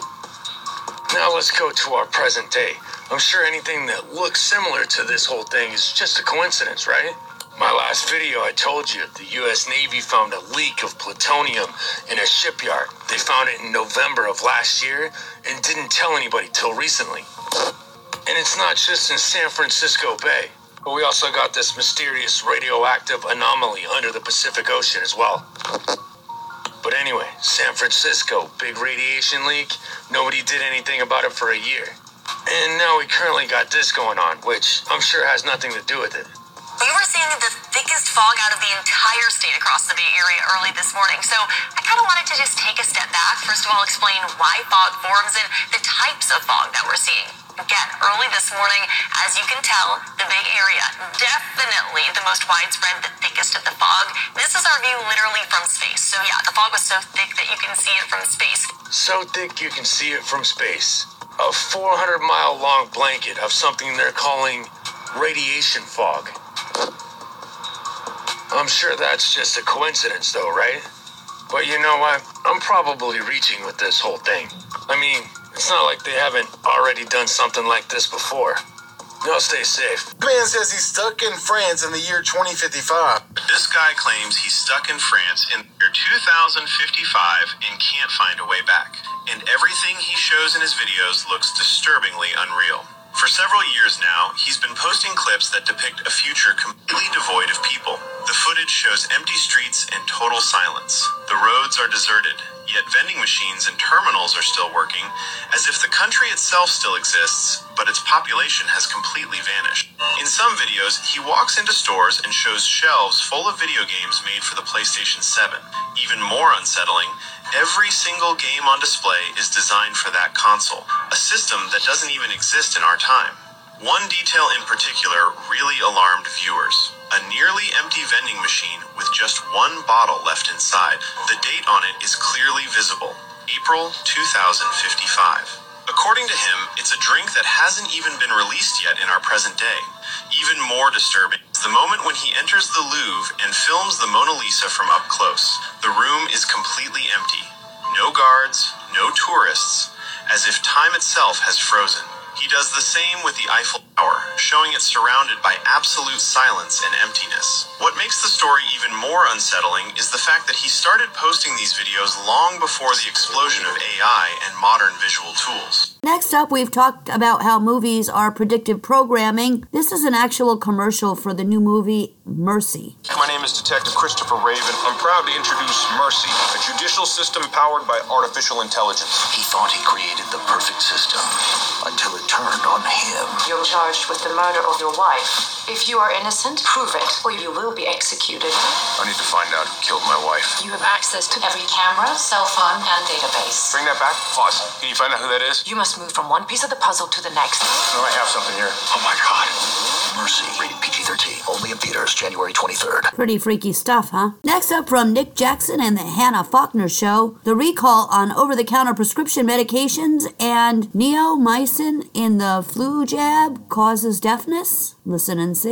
Now let's go to our present day. I'm sure anything that looks similar to this whole thing is just a coincidence, right? My last video, I told you, the U.S. Navy found a leak of plutonium in a shipyard. They found it in November of last year and didn't tell anybody till recently. And it's not just in San Francisco Bay, but we also got this mysterious radioactive anomaly under the Pacific Ocean as well. But anyway, San Francisco, big radiation leak. Nobody did anything about it for a year. And now we currently got this going on, which I'm sure has nothing to do with it. We were seeing the thickest fog out of the entire state across the Bay Area early this morning. So I kind of wanted to just take a step back. First of all, explain why fog forms and the types of fog that we're seeing. Again, early this morning, as you can tell, the Bay Area, definitely the most widespread, the thickest of the fog. This is our view literally from space. So yeah, the fog was so thick that you can see it from space. So thick you can see it from space. A 400-mile long blanket of something they're calling radiation fog. I'm sure that's just a coincidence though, right? But you know what? I'm probably reaching with this whole thing. I mean, it's not like they haven't already done something like this before. Y'all stay safe. Man says he's stuck in France in the year 2055. This guy claims he's stuck in France in the year 2055 and can't find a way back. And everything he shows in his videos looks disturbingly unreal. For several years now, he's been posting clips that depict a future completely devoid of people. The footage shows empty streets and total silence. The roads are deserted, yet vending machines and terminals are still working, as if the country itself still exists, but its population has completely vanished. In some videos, he walks into stores and shows shelves full of video games made for the PlayStation 7. Even more unsettling, every single game on display is designed for that console, a system that doesn't even exist in our time. One detail in particular really alarmed viewers. A nearly empty vending machine with just one bottle left inside. The date on it is clearly visible, April 2055. According to him, it's a drink that hasn't even been released yet in our present day. Even more disturbing is the moment when he enters the Louvre and films the Mona Lisa from up close. The room is completely empty. No guards, no tourists, as if time itself has frozen. He does the same with the Eiffel Tower, showing it surrounded by absolute silence and emptiness. What makes the story even more unsettling is the fact that he started posting these videos long before the explosion of AI and modern visual tools. Next up, we've talked about how movies are predictive programming. This is an actual commercial for the new movie Mercy. My name is Detective Christopher Raven. I'm proud to introduce Mercy, a judicial system powered by artificial intelligence. He thought he created the perfect system until it turned on him. You're charged with the murder of your wife. If you are innocent, prove it, or you will be executed. I need to find out who killed my wife. You have access to every camera, cell phone, and database. Bring that back. Pause. Can you find out who that is? You must move from one piece of the puzzle to the next. No, I have something here. Oh my God. Mercy. Rated PG-13. Only in theaters January 23rd. Pretty freaky stuff, huh? Next up from Nick Jackson and the Hannah Faulkner Show, the recall on over-the-counter prescription medications and neomycin in the flu jab causes deafness. Listen and see.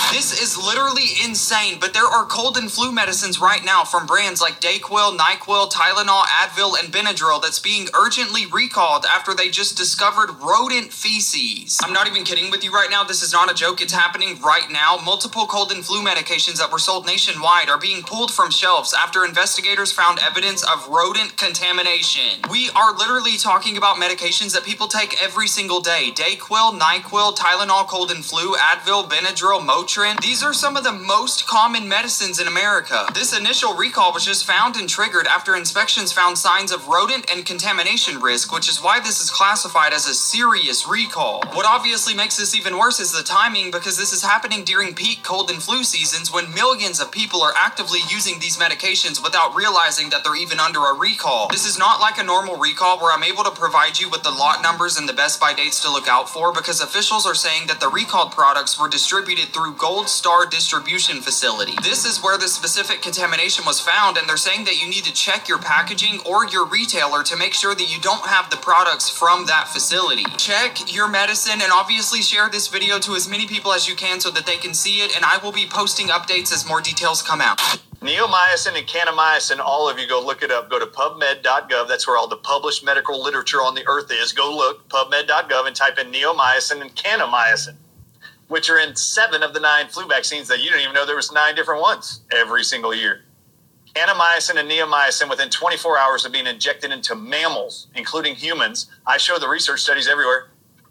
This is literally insane, but there are cold and flu medicines right now from brands like Dayquil, NyQuil, Tylenol, Advil, and Benadryl that's being urgently recalled after they just discovered rodent feces. I'm not even kidding with you right now. This is not a joke. It's happening right now. Multiple cold and flu medications that were sold nationwide are being pulled from shelves after investigators found evidence of rodent contamination. We are literally talking about medications that people take every single day. Dayquil, NyQuil, Tylenol, cold and flu, Advil, Benadryl, Motrin. These are some of the most common medicines in America. This initial recall was just found and triggered after inspections found signs of rodent and contamination risk, which is why this is classified as a serious recall. What obviously makes this even worse is the timing, because this is happening during peak cold and flu seasons when millions of people are actively using these medications without realizing that they're even under a recall. This is not like a normal recall where I'm able to provide you with the lot numbers and the best by dates to look out for, because officials are saying that the recalled products were distributed through Gold Star Distribution Facility. This is where the specific contamination was found, and they're saying that you need to check your packaging or your retailer to make sure that you don't have the products from that facility. Check your medicine and obviously share this video to as many people as you can so that they can see it, and I will be posting updates as more details come out. Neomycin and kanamycin, all of you go look it up. Go to PubMed.gov. That's where all the published medical literature on the earth is. Go look, PubMed.gov, and type in neomycin and kanamycin, which are in 7 of the 9 flu vaccines that you didn't even know there was 9 different ones every single year. Kanamycin and neomycin within 24 hours of being injected into mammals, including humans. I show the research studies everywhere.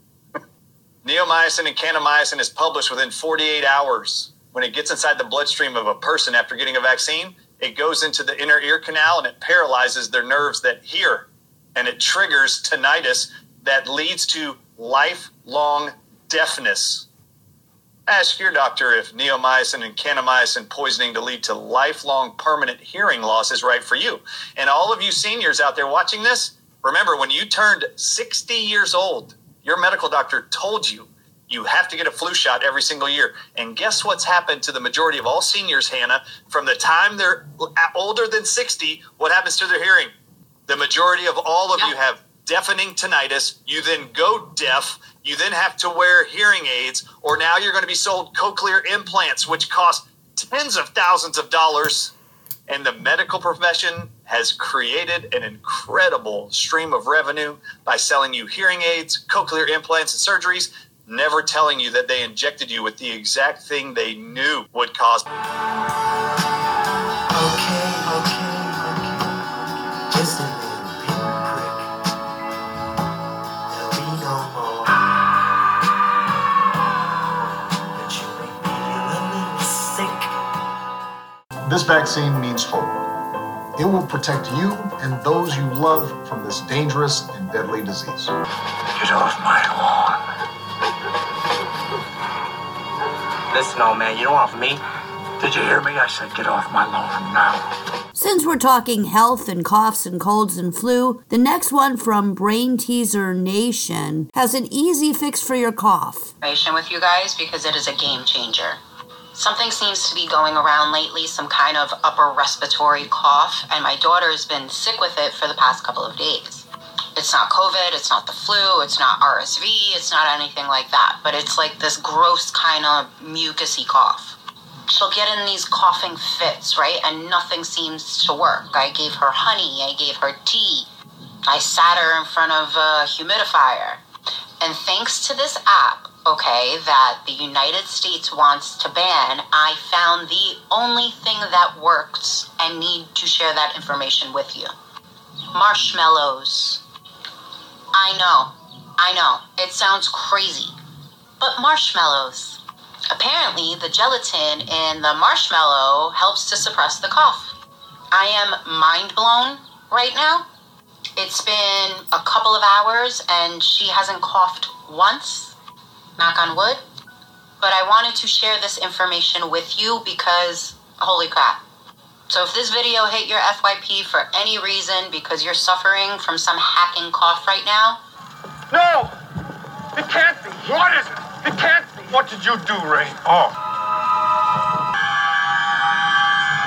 Neomycin and kanamycin is published within 48 hours. When it gets inside the bloodstream of a person after getting a vaccine, it goes into the inner ear canal and it paralyzes their nerves that hear. And it triggers tinnitus that leads to lifelong deafness. Ask your doctor if neomycin and kanamycin poisoning to lead to lifelong permanent hearing loss is right for you. And all of you seniors out there watching this, remember when you turned 60 years old, your medical doctor told you you have to get a flu shot every single year. And guess what's happened to the majority of all seniors, Hannah? From the time they're older than 60, what happens to their hearing? The majority of all of you have deafening tinnitus. You then go deaf. You then have to wear hearing aids, or now you're going to be sold cochlear implants, which cost tens of thousands of dollars. And the medical profession has created an incredible stream of revenue by selling you hearing aids, cochlear implants, and surgeries, never telling you that they injected you with the exact thing they knew would cause. Okay. Just a little pinprick. There'll be no more. But you make me a little sick. This vaccine means hope. It will protect you and those you love from this dangerous and deadly disease. Get off my lawn. Listen, old man, you don't want me? Did you hear me? I said get off my lawn now. Since we're talking health and coughs and colds and flu, the next one from Brain Teaser Nation has an easy fix for your cough. With you guys because it is a game changer. Something seems to be going around lately, some kind of upper respiratory cough, and my daughter's been sick with it for the past couple of days. It's not COVID, it's not the flu, it's not RSV, it's not anything like that, but it's like this gross kind of mucusy cough. She'll get in these coughing fits, right, and nothing seems to work. I gave her honey, I gave her tea, I sat her in front of a humidifier, and thanks to this app, okay, that the United States wants to ban, I found the only thing that works and need to share that information with you. Marshmallows. I know, it sounds crazy, but marshmallows. Apparently, the gelatin in the marshmallow helps to suppress the cough. I am mind blown right now. It's been a couple of hours and she hasn't coughed once, knock on wood, but I wanted to share this information with you because, holy crap. So if this video hit your FYP for any reason because you're suffering from some hacking cough right now. No! It can't be. What is it? It can't be. What did you do, Ray? Oh.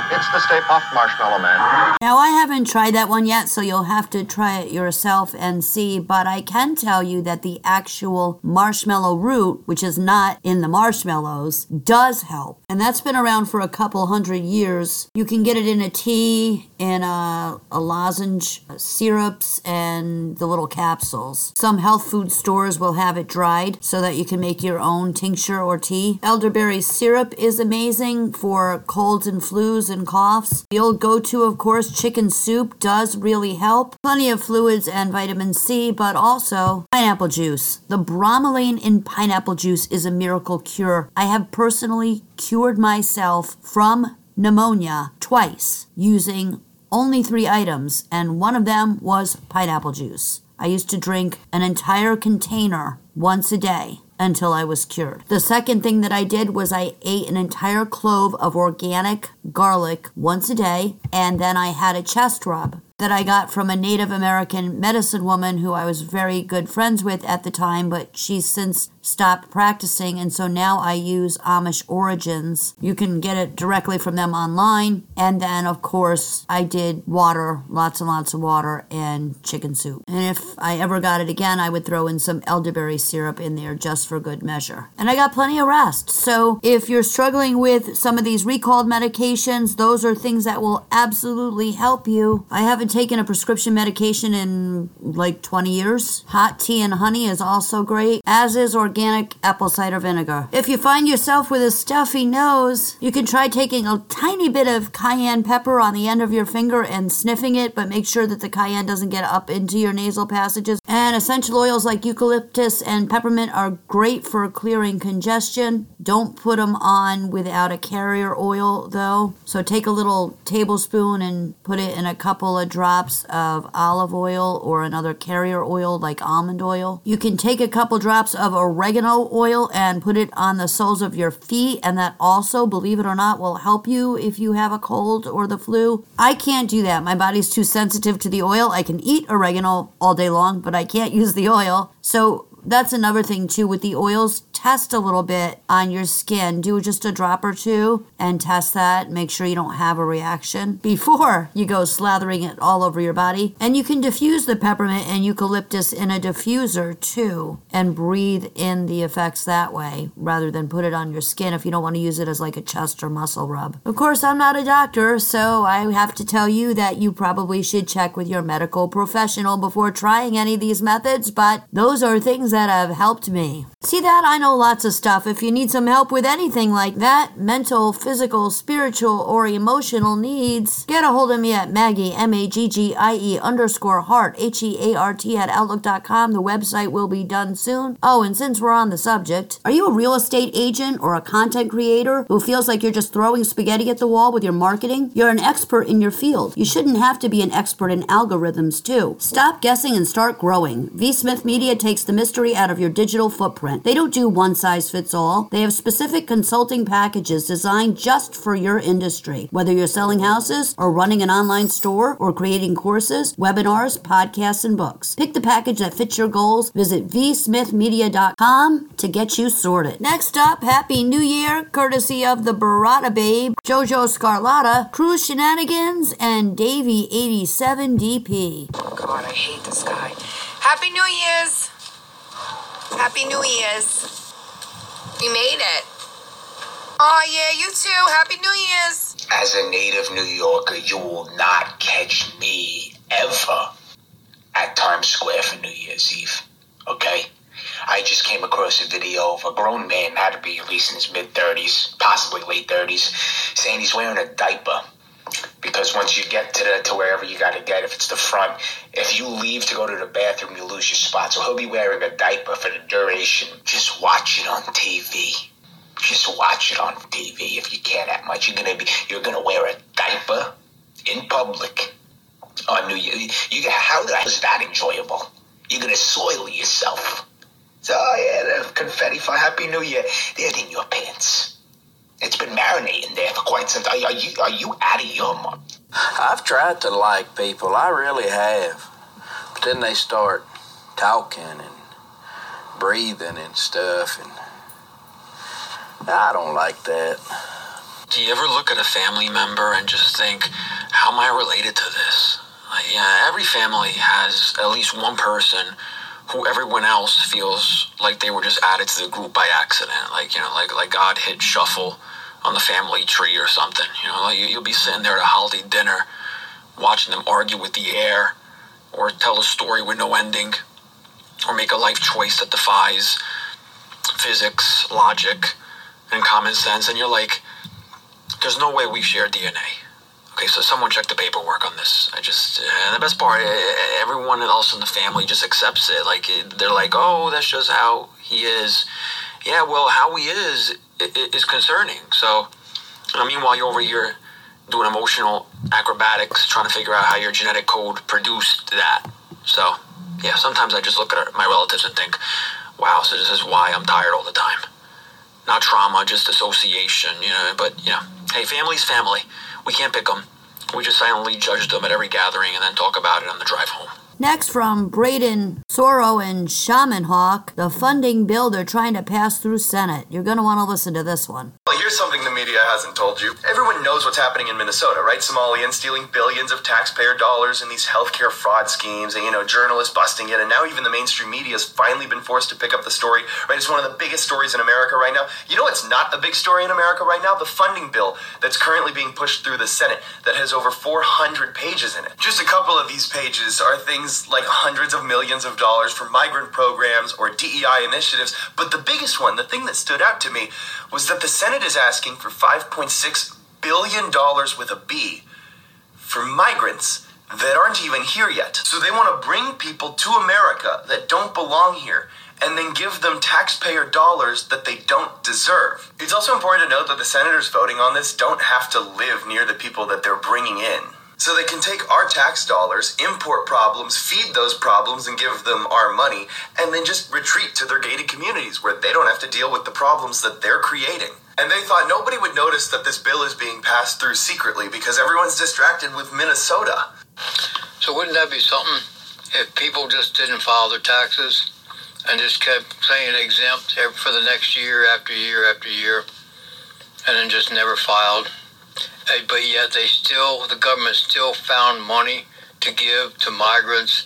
It's the Stay Puft Marshmallow Man. Now, I haven't tried that one yet, so you'll have to try it yourself and see, but I can tell you that the actual marshmallow root, which is not in the marshmallows, does help. And that's been around for a couple hundred years. You can get it in a tea, in a lozenge, syrups, and the little capsules. Some health food stores will have it dried so that you can make your own tincture or tea. Elderberry syrup is amazing for colds and flus and coughs. The old go-to, of course, chicken soup does really help. Plenty of fluids and vitamin C, but also pineapple juice. The bromelain in pineapple juice is a miracle cure. I have personally cured myself from pneumonia twice using only 3 items, and one of them was pineapple juice. I used to drink an entire container once a day until I was cured. The second thing that I did was I ate an entire clove of organic garlic once a day, and then I had a chest rub that I got from a Native American medicine woman who I was very good friends with at the time, but she's since stopped practicing, and so now I use Amish Origins. You can get it directly from them online, and then of course I did water, lots and lots of water, and chicken soup. And if I ever got it again, I would throw in some elderberry syrup in there just for good measure. And I got plenty of rest. So if you're struggling with some of these recalled medications, those are things that will absolutely help you. I haven't taken a prescription medication in like 20 years. Hot tea and honey is also great, as is organic apple cider vinegar. If you find yourself with a stuffy nose, you can try taking a tiny bit of cayenne pepper on the end of your finger and sniffing it, but make sure that the cayenne doesn't get up into your nasal passages. And essential oils like eucalyptus and peppermint are great for clearing congestion. Don't put them on without a carrier oil though. So take a little tablespoon and put it in a couple of drops of olive oil or another carrier oil like almond oil. You can take a couple drops of oregano oil and put it on the soles of your feet, and that also, believe it or not, will help you if you have a cold or the flu. I can't do that. My body's too sensitive to the oil. I can eat oregano all day long, but I can't use the oil. So that's another thing too with the oils. Test a little bit on your skin. Do just a drop or two and test that. Make sure you don't have a reaction before you go slathering it all over your body. And you can diffuse the peppermint and eucalyptus in a diffuser too and breathe in the effects that way rather than put it on your skin if you don't want to use it as like a chest or muscle rub. Of course, I'm not a doctor, so I have to tell you that you probably should check with your medical professional before trying any of these methods, but those are things that have helped me. See that? I know lots of stuff. If you need some help with anything like that, mental, physical, spiritual, or emotional needs, get a hold of me at Maggie, MAGGIE_Hart, HEART @outlook.com. The website will be done soon. Oh, and since we're on the subject, are you a real estate agent or a content creator who feels like you're just throwing spaghetti at the wall with your marketing? You're an expert in your field. You shouldn't have to be an expert in algorithms too. Stop guessing and start growing. V. Smith Media takes the mystery out of your digital footprint. They don't do one size fits all. They have specific consulting packages designed just for your industry. Whether you're selling houses or running an online store or creating courses, webinars, podcasts, and books. Pick the package that fits your goals. Visit vsmithmedia.com to get you sorted. Next up, Happy New Year, courtesy of the Barada Babe, Jojo Scarlata, Cruise Shenanigans, and Davey87DP. Oh God, I hate this guy. Happy New Year's! Happy New Year's. We made it. Oh yeah, you too. Happy New Year's. As a native New Yorker, you will not catch me ever at Times Square for New Year's Eve. Okay? I just came across a video of a grown man, had to be at least in his mid-30s, possibly late 30s, saying he's wearing a diaper. Because once you get to wherever you got to get, if it's the front, if you leave to go to the bathroom, you lose your spot. So he'll be wearing a diaper for the duration. Just watch it on TV. Just watch it on TV if you care that much. You're gonna wear a diaper in public on New Year. How is that enjoyable? You're gonna soil yourself. So the confetti for Happy New Year. They're in your pants. It's been marinating there for quite some time. Are you out of your mind? I've tried to like people, I really have. But then they start talking and breathing and stuff, and I don't like that. Do you ever look at a family member and just think, how am I related to this? Every family has at least one person who everyone else feels like they were just added to the group by accident. Like God hit shuffle on the family tree or something. You'll be sitting there at a holiday dinner watching them argue with the air or tell a story with no ending or make a life choice that defies physics, logic, and common sense. And you're like, there's no way we share DNA. Okay, so someone check the paperwork on this. And the best part, everyone else in the family just accepts it. They're like, oh, that's just how he is. Yeah, well, how he is concerning. So, meanwhile, you're over here doing emotional acrobatics, trying to figure out how your genetic code produced that. So, yeah, sometimes I just look at my relatives and think, wow, so this is why I'm tired all the time. Not trauma, just association, but, hey, family's family. We can't pick them. We just silently judge them at every gathering and then talk about it on the drive home. Next from Braden Sorrow and Shaman Hawk, the funding bill they're trying to pass through Senate. You're going to want to listen to this one. Well, here's something the media hasn't told you. Everyone knows what's happening in Minnesota, right? Somalians stealing billions of taxpayer dollars in these healthcare fraud schemes and, journalists busting it. And now even the mainstream media has finally been forced to pick up the story, right? It's one of the biggest stories in America right now. You know what's not a big story in America right now? The funding bill that's currently being pushed through the Senate that has over 400 pages in it. Just a couple of these pages are things like hundreds of millions of dollars for migrant programs or DEI initiatives. But the biggest one, the thing that stood out to me, was that the Senate is asking for $5.6 billion with a B for migrants that aren't even here yet. So they want to bring people to America that don't belong here and then give them taxpayer dollars that they don't deserve. It's also important to note that the senators voting on this don't have to live near the people that they're bringing in. So they can take our tax dollars, import problems, feed those problems, and give them our money, and then just retreat to their gated communities where they don't have to deal with the problems that they're creating. And they thought nobody would notice that this bill is being passed through secretly because everyone's distracted with Minnesota. So wouldn't that be something if people just didn't file their taxes and just kept saying exempt for the next year after year after year and then just never filed? But yet the government still found money to give to migrants,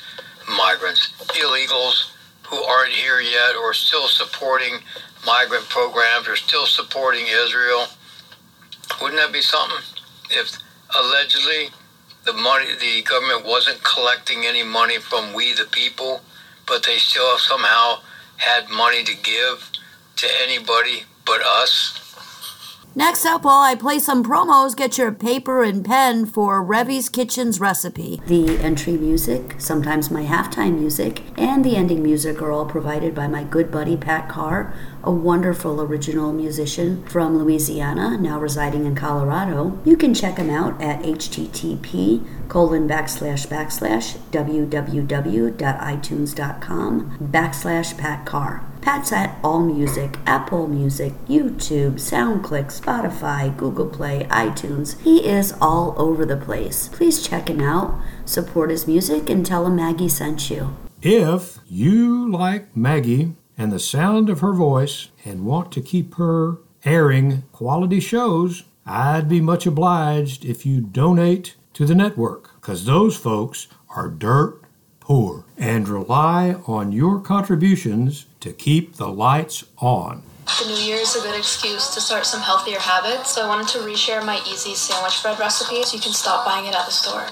illegals who aren't here yet or still supporting migrant programs or still supporting Israel. Wouldn't that be something if allegedly the government wasn't collecting any money from we the people, but they still somehow had money to give to anybody but us? Next up, while I play some promos, get your paper and pen for Revy's Kitchen's recipe. The entry music, sometimes my halftime music, and the ending music are all provided by my good buddy Pat Carr, a wonderful original musician from Louisiana, now residing in Colorado. You can check him out at http://www.itunes.com/Pat Carr. Pat's at AllMusic, Apple Music, YouTube, SoundClick, Spotify, Google Play, iTunes. He is all over the place. Please check him out, support his music, and tell him Maggie sent you. If you like Maggie and the sound of her voice and want to keep her airing quality shows, I'd be much obliged if you donate to the network, because those folks are dirt poor and rely on your contributions to keep the lights on. The new year is a good excuse to start some healthier habits, so I wanted to reshare my easy sandwich bread recipe so you can stop buying it at the store.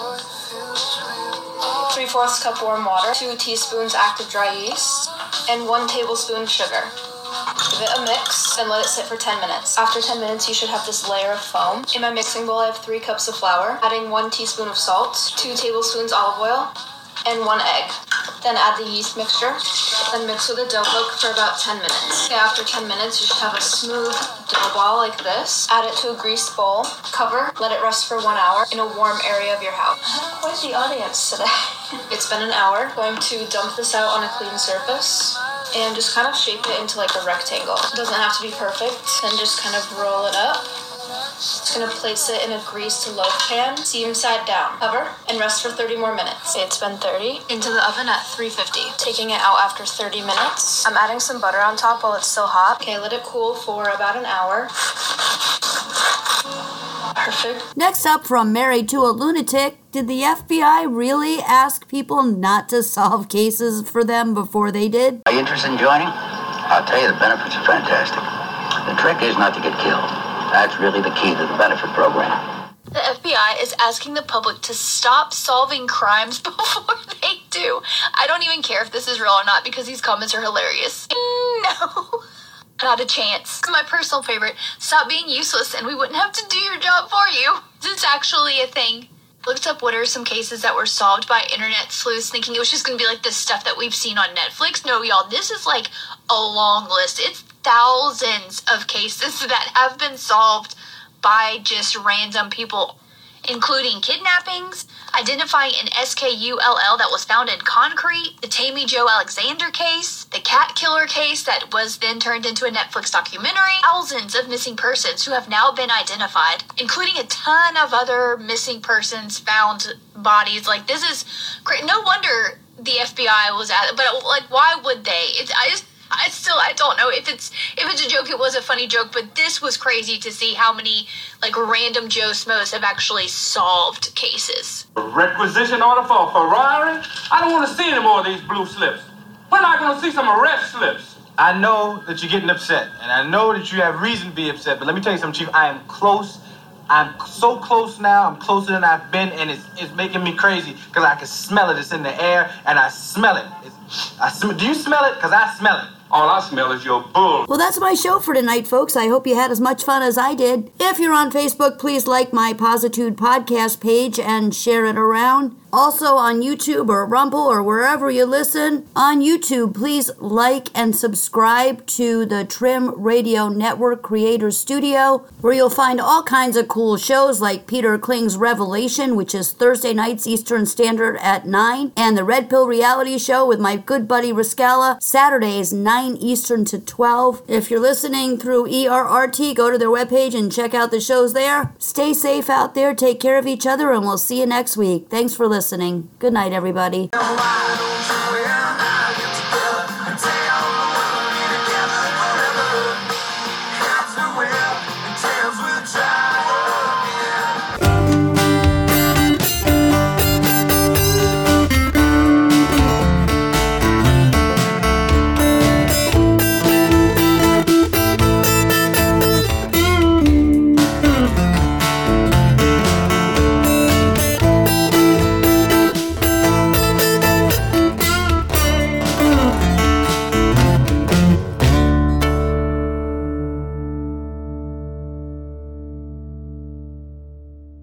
3/4 cup warm water, 2 teaspoons active dry yeast, and 1 tablespoon sugar. Give it a mix and let it sit for 10 minutes. After 10 minutes, you should have this layer of foam. In my mixing bowl, I have 3 cups of flour, adding 1 teaspoon of salt, 2 tablespoons olive oil, and 1 egg. Then add the yeast mixture. Then mix with a dough hook for about 10 minutes. After 10 minutes, you should have a smooth dough ball like this. Add it to a greased bowl. Cover. Let it rest for 1 hour in a warm area of your house. I have quite the audience today. It's been an hour. Going to dump this out on a clean surface and just kind of shape it into like a rectangle. It doesn't have to be perfect. Then just kind of roll it up. Just gonna place it in a greased loaf pan, seam side down. Cover and rest for 30 more minutes. It's been 30. Into the oven at 350. Taking it out after 30 minutes. I'm adding some butter on top while it's still hot. Okay, let it cool for about an hour. Perfect. Next up from Married to a Lunatic, did the FBI really ask people not to solve cases for them before they did? Are you interested in joining? I'll tell you, the benefits are fantastic. The trick is not to get killed. That's really the key to the benefit program. The FBI is asking the public to stop solving crimes before they do. I don't even care if this is real or not because these comments are hilarious. No. Not a chance. My personal favorite, stop being useless and we wouldn't have to do your job for you. It's actually a thing. Looked up what are some cases that were solved by internet sleuths, thinking it was just going to be like this stuff that we've seen on Netflix. No, y'all, this is like a long list. It's thousands of cases that have been solved by just random people, including kidnappings, identifying an SKULL that was found in concrete, the Tammy Jo Alexander case, the cat killer case that was then turned into a Netflix documentary, thousands of missing persons who have now been identified, including a ton of other missing persons found bodies. Like, this is great. No wonder the FBI was at it, but like, why would they? I don't know if it's a joke. It was a funny joke, but this was crazy to see how many like random Joe Schmoes have actually solved cases. A requisition order for a Ferrari? I don't want to see any more of these blue slips. We're not going to see some arrest slips. I know that you're getting upset, and I know that you have reason to be upset, but let me tell you something, Chief. I am close. I'm so close now. I'm closer than I've been, and it's making me crazy because I can smell it. It's in the air, and I smell it. Do you smell it? Because I smell it. All I smell is your bull. Well, that's my show for tonight, folks. I hope you had as much fun as I did. If you're on Facebook, please like my Positude podcast page and share it around. Also on YouTube or Rumble or wherever you listen. On YouTube, please like and subscribe to the Trim Radio Network Creators Studio, where you'll find all kinds of cool shows like Peter Kling's Revelation, which is Thursday nights Eastern Standard at 9, and the Red Pill Reality Show with my good buddy Rascala, Saturdays 9 Eastern to 12. If you're listening through ERRT, go to their webpage and check out the shows there. Stay safe out there, take care of each other, and we'll see you next week. Thanks for listening. Good night, everybody.